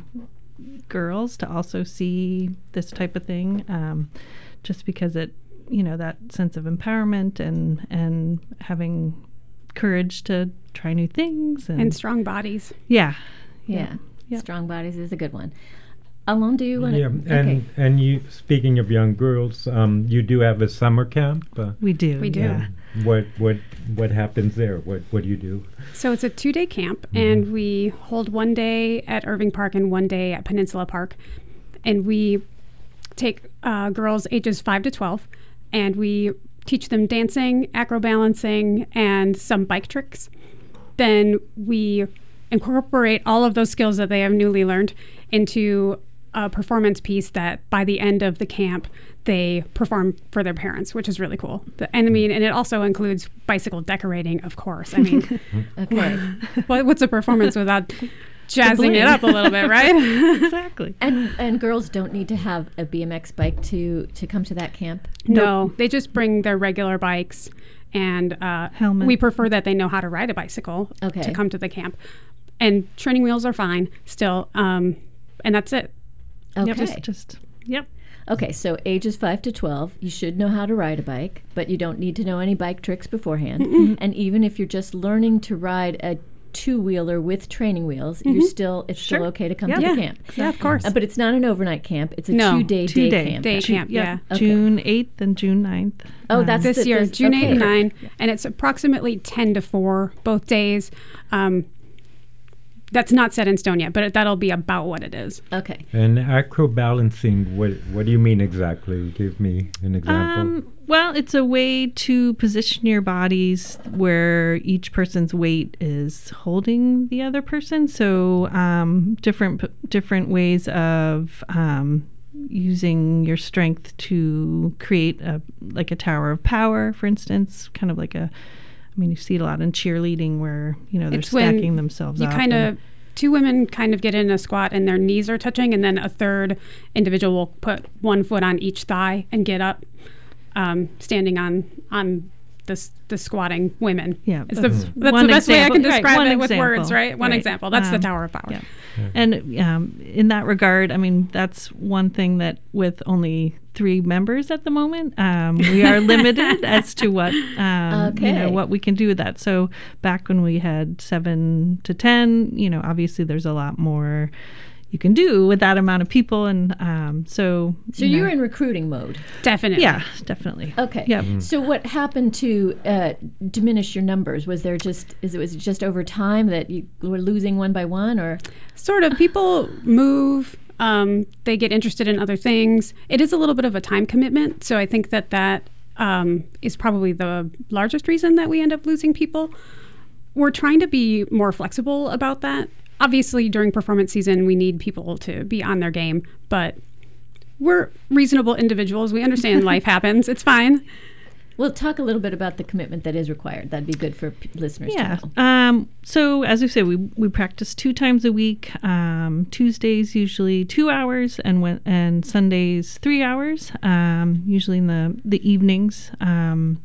girls to also see this type of thing, um, just because it, you know, that sense of empowerment and, and having courage to try new things and, And strong bodies. yeah Yeah. Yeah. Strong bodies is a good one. Alon, do you want to? Yeah, and okay. and you, speaking of young girls, um, you do have a summer camp. Uh, we do We do. yeah. what what what happens there? What what do you do? So it's a two-day camp, and we hold one day at Irving Park and one day at Peninsula Park. And we take uh, girls ages five to twelve, and we teach them dancing, acrobalancing, and some bike tricks. Then we incorporate all of those skills that they have newly learned into a performance piece that by the end of the camp they perform for their parents, which is really cool. The, and I mean, and it also includes bicycle decorating, of course. I mean, Okay. what, what's a performance without jazzing it bling. up a little bit, right? Exactly. And and girls don't need to have a B M X bike to to come to that camp. No, they just bring their regular bikes, and uh, Helmet. we prefer that they know how to ride a bicycle Okay. to come to the camp. And training wheels are fine still, um, and that's it. Okay. Yep, just, just yep. Okay, so ages five to twelve, you should know how to ride a bike, but you don't need to know any bike tricks beforehand. And even if you're just learning to ride a two-wheeler with training wheels, you're still it's Sure. still okay to come Yeah. to Yeah. the camp. Yeah, of course. Uh, but it's not an overnight camp. It's a No, two-day Two day, day camp. Day Ju- camp, yep, yeah. Okay. June eighth and June ninth. Oh, that's this the- year, this- June eighth okay. and nine, and it's approximately ten to four both days. Um, that's not set in stone yet, but that'll be about what it is. Okay. And acrobalancing, what what do you mean exactly? Give me an example. Um, well, it's a way to position your bodies where each person's weight is holding the other person. So um, different different ways of um, using your strength to create a like a tower of power, for instance, kind of like a. I mean, you see it a lot in cheerleading where, you know, they're It's when stacking themselves You up. kind and- of, two women kind of get in a squat and their knees are touching, and then a third individual will put one foot on each thigh and get up, um, standing on on the s- the squatting women. Yeah, it's the, that's that's one the best way I can example. Right, describe one it with words, example. right? One Right. example. That's the Um, Tower of Power. Yeah. And um, in that regard, I mean, that's one thing that with only three members at the moment, um, we are limited as to what um, you know Okay. what we can do with that. So back when we had seven to ten, you know, obviously there's a lot more you can do with that amount of people, and um, so So you know, you're in recruiting mode. Definitely. yeah, definitely. Okay. Yep. So what happened to uh, diminish your numbers? Was there just is it was it just over time that you were losing one by one, or Sort of. People move. Um, they get interested in other things. It is a little bit of a time commitment. So I think that that um, is probably the largest reason that we end up losing people. We're trying to be more flexible about that. Obviously, during performance season, we need people to be on their game, but we're reasonable individuals. We understand life happens. It's fine. well, talk a little bit about the commitment that is required. That'd be good for p- listeners Yeah. to know. Um, so as we say, we we practice two times a week. Um, Tuesdays usually two hours, and when, and Sundays three hours. Um, usually in the the evenings. Um,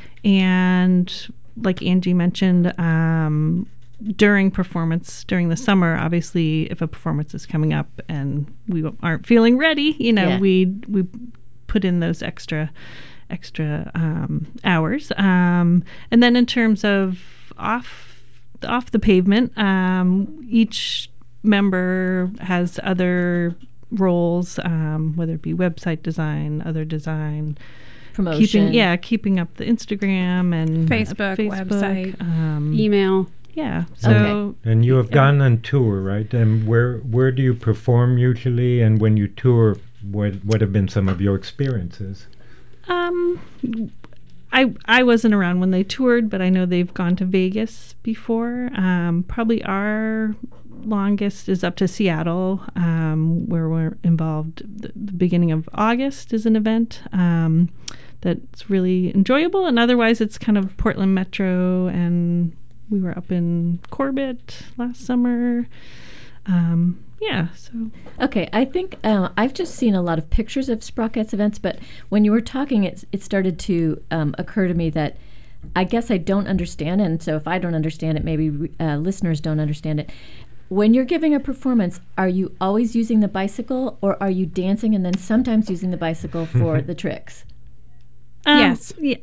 and like Angie mentioned, um, during performance during the summer, obviously, if a performance is coming up and we aren't feeling ready, you know, Yeah. we we put in those extra. extra um, hours. Um, and then in terms of off off the pavement, um, each member has other roles, um, whether it be website design, other design, Promotion. keeping yeah, keeping up the Instagram and Facebook, Facebook, website, um, Email. yeah. So Okay. And you have gone on tour, right? And where where do you perform usually? And when you tour, what what have been some of your experiences? Um, I I wasn't around when they toured, but I know they've gone to Vegas before. Um, probably our longest is up to Seattle, um, where we're involved. The, the beginning of August is an event um, that's really enjoyable, and otherwise it's kind of Portland Metro, and we were up in Corbett last summer. Um, yeah, so Okay, I think uh, I've just seen a lot of pictures of Sprockets events, but when you were talking, it, it started to um, occur to me that I guess I don't understand, and so if I don't understand it, maybe uh, listeners don't understand it. When you're giving a performance, are you always using the bicycle, or are you dancing and then sometimes using the bicycle for the tricks? Um, Yes. Yeah.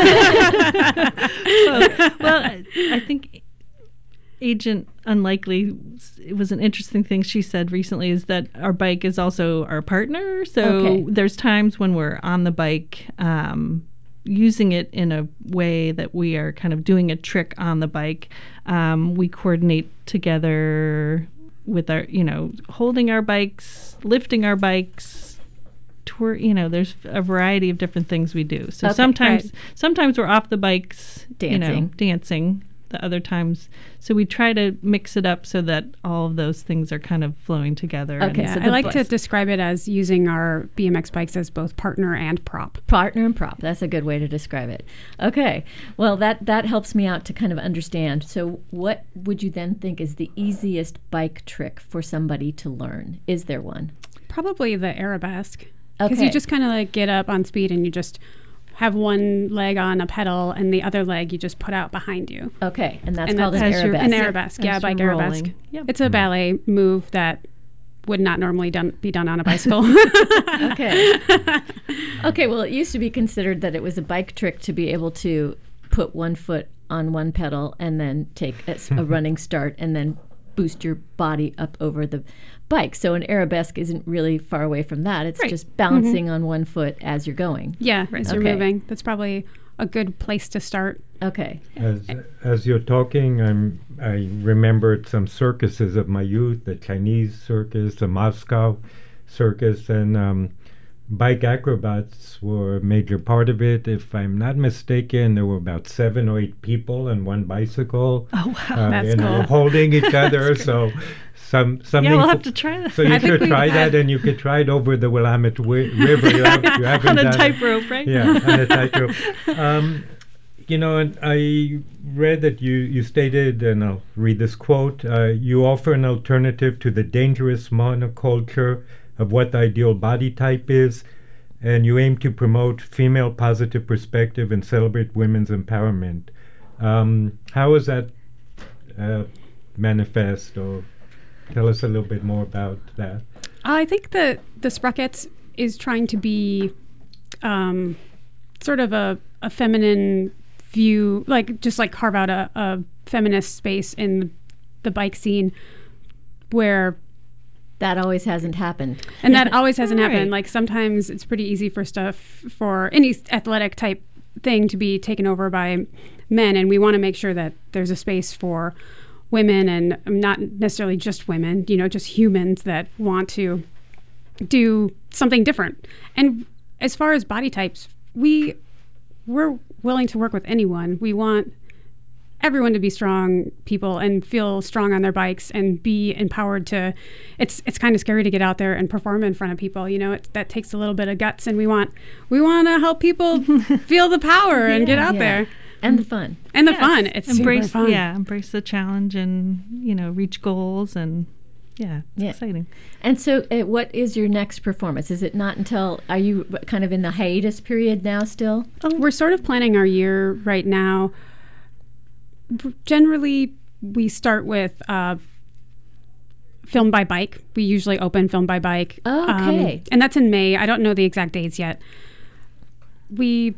well, well, I, I think Agent Unlikely, it was an interesting thing she said recently, is that our bike is also our partner. So Okay. there's times when we're on the bike, um, using it in a way that we are kind of doing a trick on the bike. Um, we coordinate together with our, you know, holding our bikes, lifting our bikes, tour, you know, there's a variety of different things we do. So Okay, sometimes right. sometimes we're off the bikes, you know, Dancing. dancing. The other times, so we try to mix it up so that all of those things are kind of flowing together. and- Okay, Yeah, so I the like to bus- describe it as using our B M X bikes as both partner and prop. Partner and prop. That's a good way to describe it. Okay. Well, that, that helps me out to kind of understand. So what would you then think is the easiest bike trick for somebody to learn? Is there one? Probably the arabesque. Because Okay. you just kind of like get up on speed and you just have one leg on a pedal and the other leg you just put out behind you. Okay. And that's and called that's an as you're- arabesque. An arabesque, yeah, As bike you're arabesque. rolling. Yep. It's a ballet move that would not normally done, be done on a bicycle. Okay. Okay, well, it used to be considered that it was a bike trick to be able to put one foot on one pedal and then take a, s- a running start and then boost your body up over the bike. So an arabesque isn't really far away from that. It's Right. just balancing on one foot as you're going. Yeah, as you're Okay. moving. That's probably a good place to start. Okay. As as you're talking, I'm I remembered some circuses of my youth: the Chinese circus, the Moscow circus, and um, bike acrobats were a major part of it. If I'm not mistaken, there were about seven or eight people and one bicycle. Oh wow, uh, That's you know, cool. holding each other. So some something. Yeah, we'll f- have to try that. So you I think should we've try had- that, and you could try it over the Willamette wi- River. You, have, you haven't On a done it. tightrope, right? Yeah, on a tightrope. Um, you know, and I read that you, you stated, and I'll read this quote, uh, you offer an alternative to the dangerous monoculture of what the ideal body type is, and you aim to promote female positive perspective and celebrate women's empowerment. Um, how is that uh, manifest, or tell us a little bit more about that? I think that the Sprockets is trying to be um, sort of a, a feminine view, like just like carve out a, a feminist space in the bike scene where That always hasn't happened. and that always hasn't Right. happened. Like sometimes it's pretty easy for stuff for any athletic type thing to be taken over by men, and we want to make sure that there's a space for women, and not necessarily just women, you know, just humans that want to do something different. And as far as body types, we we're willing to work with anyone. We want everyone to be strong people and feel strong on their bikes and be empowered to. It's it's kind of scary to get out there and perform in front of people. You know, it, that takes a little bit of guts, and we want we want to help people feel the power and get out Yeah. there And the fun. and the Yes. fun. It's embrace, super fun. yeah, embrace the challenge, and you know, reach goals, and yeah, it's Yeah. exciting. And so, uh, what is your next performance? Is it not until, are you w- kind of in the hiatus period now still? We're sort of planning our year right now. B- Generally, we start with uh, Film by Bike. We usually open Film by Bike. Oh, okay. Um, and that's in May. I don't know the exact dates yet. We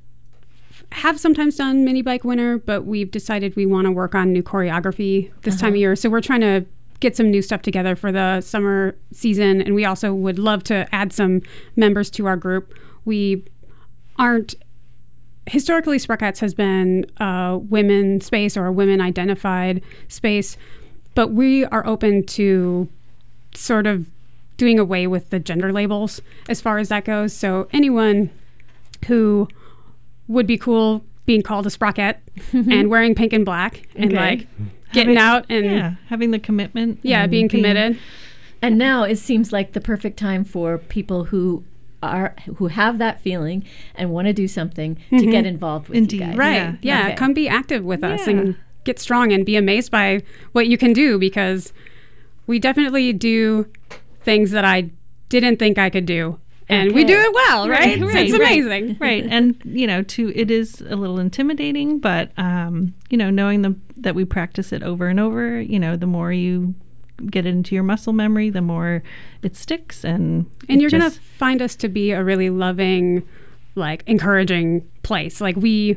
have sometimes done Mini Bike Winter, but we've decided we want to work on new choreography this time of year. So we're trying to get some new stuff together for the summer season. And we also would love to add some members to our group. We aren't historically, Sprockets has been a women space or a women identified space, but we are open to sort of doing away with the gender labels as far as that goes. So anyone who would be cool being called a Sprocket and wearing pink and black and Okay. like getting Having- out and yeah, Yeah, having the commitment. and being committed. And now it seems like the perfect time for people who are who have that feeling and want to do something to get involved with Indeed. you guys. Right. Yeah. Yeah. Okay. Come be active with us Yeah. and get strong and be amazed by what you can do, because we definitely do things that I didn't think I could do. And we Okay. do it well, right? Right, It's- right, it's right. amazing. Right, and you know, to it is a little intimidating, but um, you know, knowing the, that we practice it over and over, you know, the more you get it into your muscle memory, the more it sticks, and And it you're going to just- find us to be a really loving, like encouraging place. Like we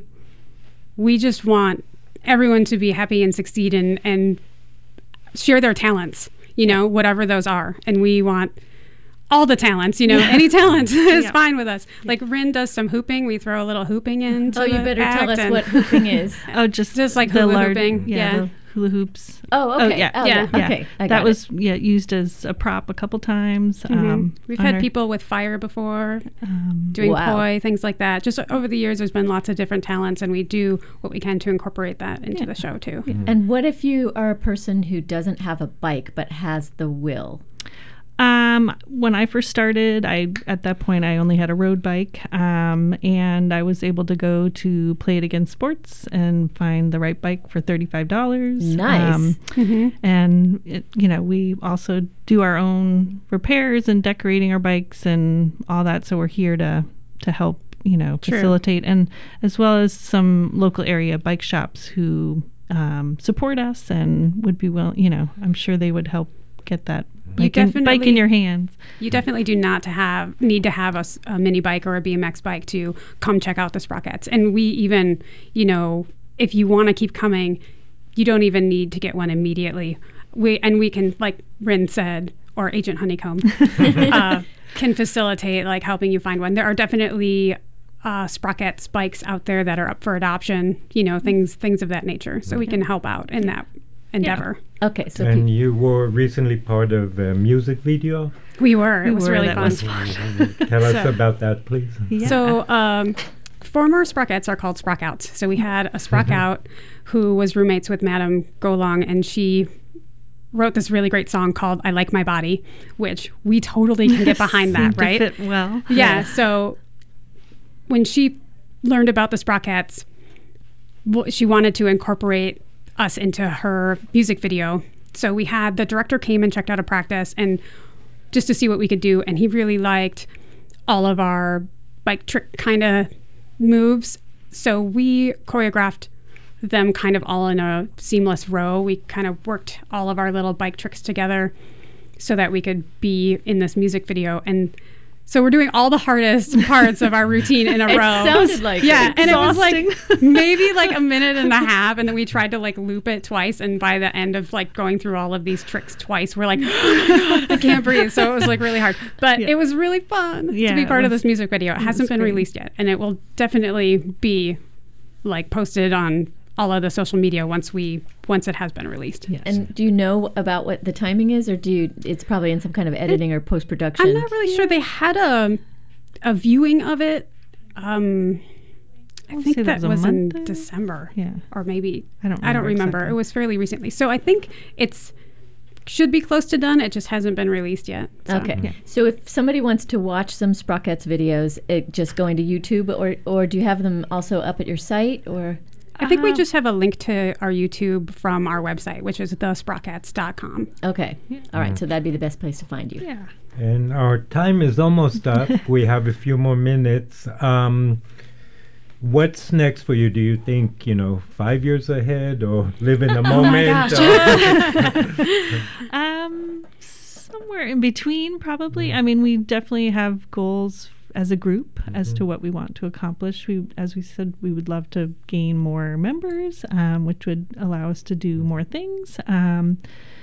we just want everyone to be happy and succeed and and share their talents, you know, whatever those are. And we want all the talents, you know, any talent is Yeah. fine with us. Like Rin does some hooping. We throw a little hooping in. Oh, you better tell us what hooping is. oh, just Just like the hula large, hooping, yeah, yeah. the hula hoops. Oh, okay. yeah, Oh, yeah. yeah. Okay. I got that it. was yeah used as a prop a couple times. Mhm. Um, We've on had our- people with fire before, um, doing Wow. poi, things like that. Just over the years, there's been lots of different talents, and we do what we can to incorporate that into the show too. And what if you are a person who doesn't have a bike but has the will? Um, when I first started, I at that point I only had a road bike, um, and I was able to go to Play It Again Sports and find the right bike for thirty-five dollars. Nice. Um, Mhm. and it, you know, we also do our own repairs and decorating our bikes and all that. So we're here to to help, you know, True. facilitate, and as well as some local area bike shops who um, support us and would be willing. You know, I'm sure they would help get that You bike in, bike in definitely- your hands. You definitely do not to have need to have a, s- a mini bike or a B M X bike to come check out the Sprockets. And we even, you know, if you want to keep coming, you don't even need to get one immediately. We and we can, like Rin said, or Agent Honeycomb, uh, can facilitate like helping you find one. There are definitely uh, sprockets bikes out there that are up for adoption, you know, things things of that nature. So we can help out in that endeavor. Okay, so And pe- you were recently part of a music video. We were. We it was were, really that fun. was fun. Tell us So- about that, please. Yeah. So, um, former Sprockets are called Sprockouts. So we had a Sprockout who was roommates with Madame Golong, and she wrote this really great song called "I Like My Body," which we totally can get behind that, Seemed to right? fit well. Yeah. So when she learned about the Sprockets, w- she wanted to incorporate us into her music video. So we had the director came and checked out a practice and just to see what we could do, and he really liked all of our bike trick kind of moves. So we choreographed them kind of all in a seamless row. We kind of worked all of our little bike tricks together so that we could be in this music video. And so we're doing all the hardest parts of our routine in a It row. sounded like yeah, it. and it was Exhausting. like maybe like a minute and a half, and then we tried to like loop it twice. And by the end of like going through all of these tricks twice, we're like, I can't breathe. So it was like really hard, but Yeah. it was really fun Yeah, to be it part of was- this music video. It hasn't was been great. released yet, and it will definitely be like posted on all of the social media once we once it has been released. Yes. and do you know about what the timing is, or do you? It's probably in some kind of editing or post production. I'm not really sure. They had a a viewing of it. Um, I wanna think say that that was was, a in month ago? December. Yeah. Or maybe I don't I don't remember remember. exactly. It was fairly recently. So I think it's should be close to done. It just hasn't been released yet. So. Okay, Yeah. so if somebody wants to watch some Sprockets videos, it just going to YouTube, or or do you have them also up at your site, or? I think we Uh, just have a link to our YouTube from our website, which is the sprockets dot com. Okay, all right, so that'd be the best place to find you. Yeah. And our time is almost up. We have a few more minutes. Um, what's next for you? Do you think, you know, five years ahead or live in the moment? Um, somewhere in between, probably. I mean, we definitely have goals as a group as to what we want to accomplish. We, as we said, we would love to gain more members, um, which would allow us to do more things. Um,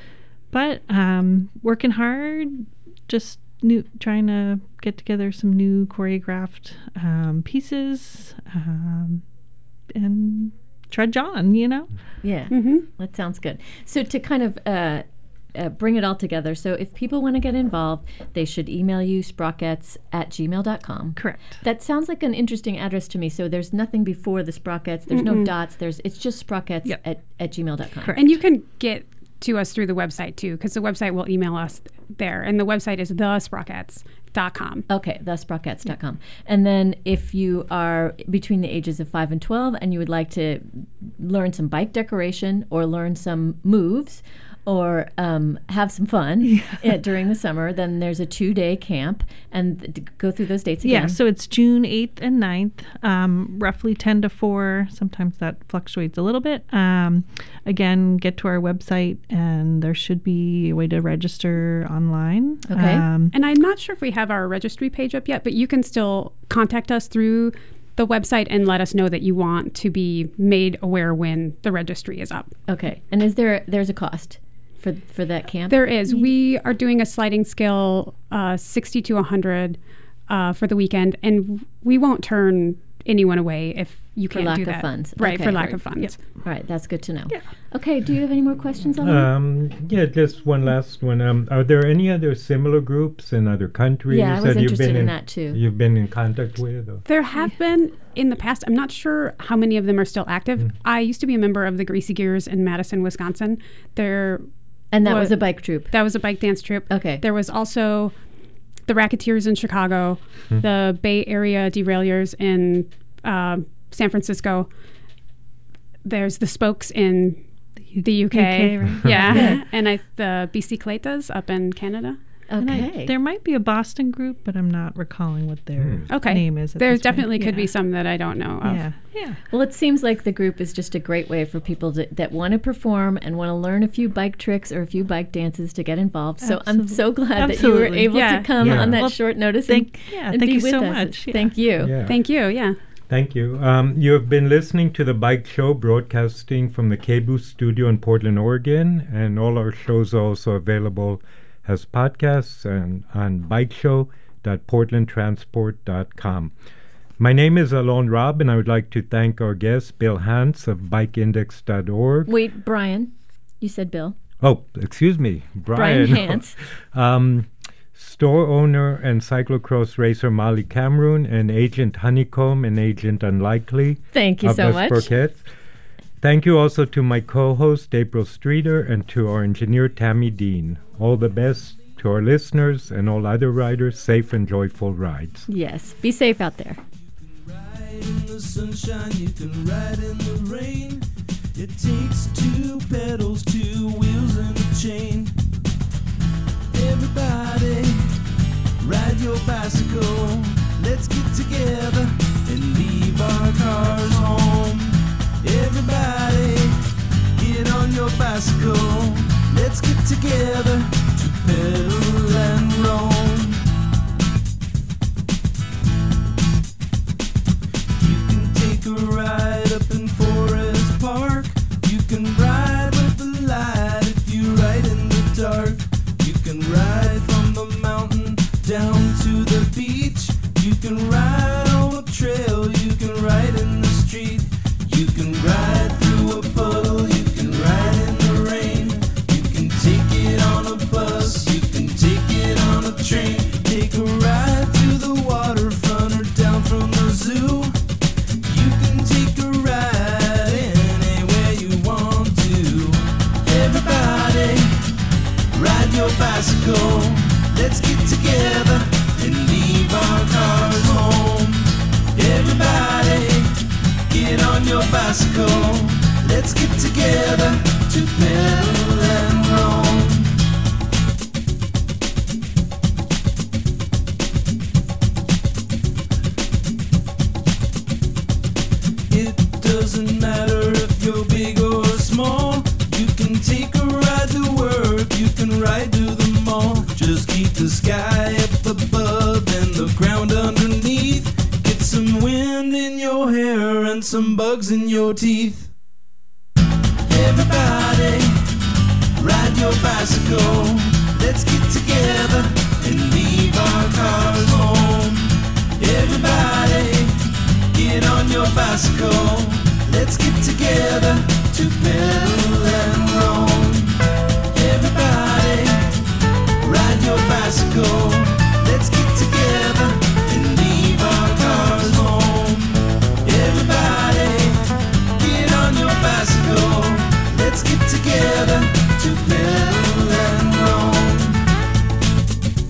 but um, working hard, just new, trying to get together some new choreographed um, pieces, um, and trudge on. You know. Yeah, Mm-hmm. that sounds good. So to kind of uh, uh, bring it all together, so if people want to get involved, they should email you sprockets at gmail dot com. Correct. That sounds like an interesting address to me. So there's nothing before the sprockets. There's no dots. There's it's just sprockets Yep. at, at gmail dot com. Correct. And you can get to us through the website too, because the website will email us there. And the website is the sprockets dot com. Okay, the sprockets dot com. And then if you are between the ages of five and twelve and you would like to learn some bike decoration or learn some moves or um, have some fun uh, during the summer, then there's a two-day camp. And th- go through those dates again. Yeah, so it's June eighth and ninth, um, roughly ten to four. Sometimes that fluctuates a little bit. Um, again, get to our website, and there should be a way to register online. Okay. Um, And I'm not sure if we have our registry page up yet, but you can still contact us through the website and let us know that you want to be made aware when the registry is up. Okay. And is there there's a cost for for that camp? There is. We are doing a sliding scale uh, sixty to one hundred uh, for the weekend, and we won't turn anyone away if you For can't lack do of that. funds. Right, Okay. for lack Right. of funds. All right, that's good to know. Yeah. Okay, do you have any more questions on that? Um, yeah, just one last one. Um, are there any other similar groups in other countries Yeah, I was that you've interested been in in that too. You've been in contact with? Or? There have been in the past. I'm not sure how many of them are still active. I used to be a member of the Greasy Gears in Madison, Wisconsin. There, And that What- was a bike troop. that was a bike dance troupe. Okay. There was also the Racketeers in Chicago, the Bay Area Derailers in uh, San Francisco. There's the Spokes in the U K. U K, right? Yeah, and I, the Bicicletas up in Canada. and I- Okay. there might be a Boston group, but I'm not recalling what their Okay, name is. At There this point. definitely could be Yeah. some that I don't know of. Yeah, yeah. Well, it seems like the group is just a great way for people to, that want to perform and want to learn a few bike tricks or a few bike dances to get involved. So I'm so glad that you were Absolutely. able Yeah. to come Yeah. on that Well, short notice thank- and, yeah, and thank be you with so us. much. Yeah. Thank you. Yeah. Thank you. Yeah. Thank you. Um, you have been listening to The Bike Show, broadcasting from the K B O O studio in Portland, Oregon, and all our shows are also available as podcasts and on bike show dot portland transport dot com. My name is Alon Robb, and I would like to thank our guest, Bill Hantz of bike index dot org. Wait, Brian. You said Bill. Oh, excuse me. Brian. Brian Hantz. um, store owner and cyclocross racer Molly Cameron, and Agent Honeycomb and Agent Unlikely. Thank you of so the much. Sprockets. Thank you also to my co-host, April Streeter, and to our engineer, Tammy Dean. All the best to our listeners and all other riders. Safe and joyful rides. Yes. Be safe out there. Ride in the sunshine, you can ride in the rain. It takes two pedals, two wheels, and a chain. Everybody, ride your bicycle. Let's get together and leave our cars home. Everybody, get on your bicycle. Let's get together to pedal and roam. You can take a ride up in Forest Park. You can ride with the light if you ride in the dark. You can ride from the mountain down to the beach. You can ride on a trail. You can ride in the street. You can ride through a puddle. You can ride in the rain. You can take it on a bus. You can take it on a train. Take a ride to the waterfront or down from the zoo. You can take a ride anywhere you want to. Everybody, ride your bicycle. Let's get together and leave our cars home. Everybody, get on your bicycle. Let's get together to pedal and roam. It doesn't matter if you're big or small. You can take a ride to work. You can ride to the mall. Just keep the sky up above and the ground underneath. Get some wind in your hair and some bugs in your teeth. Everybody, ride your bicycle.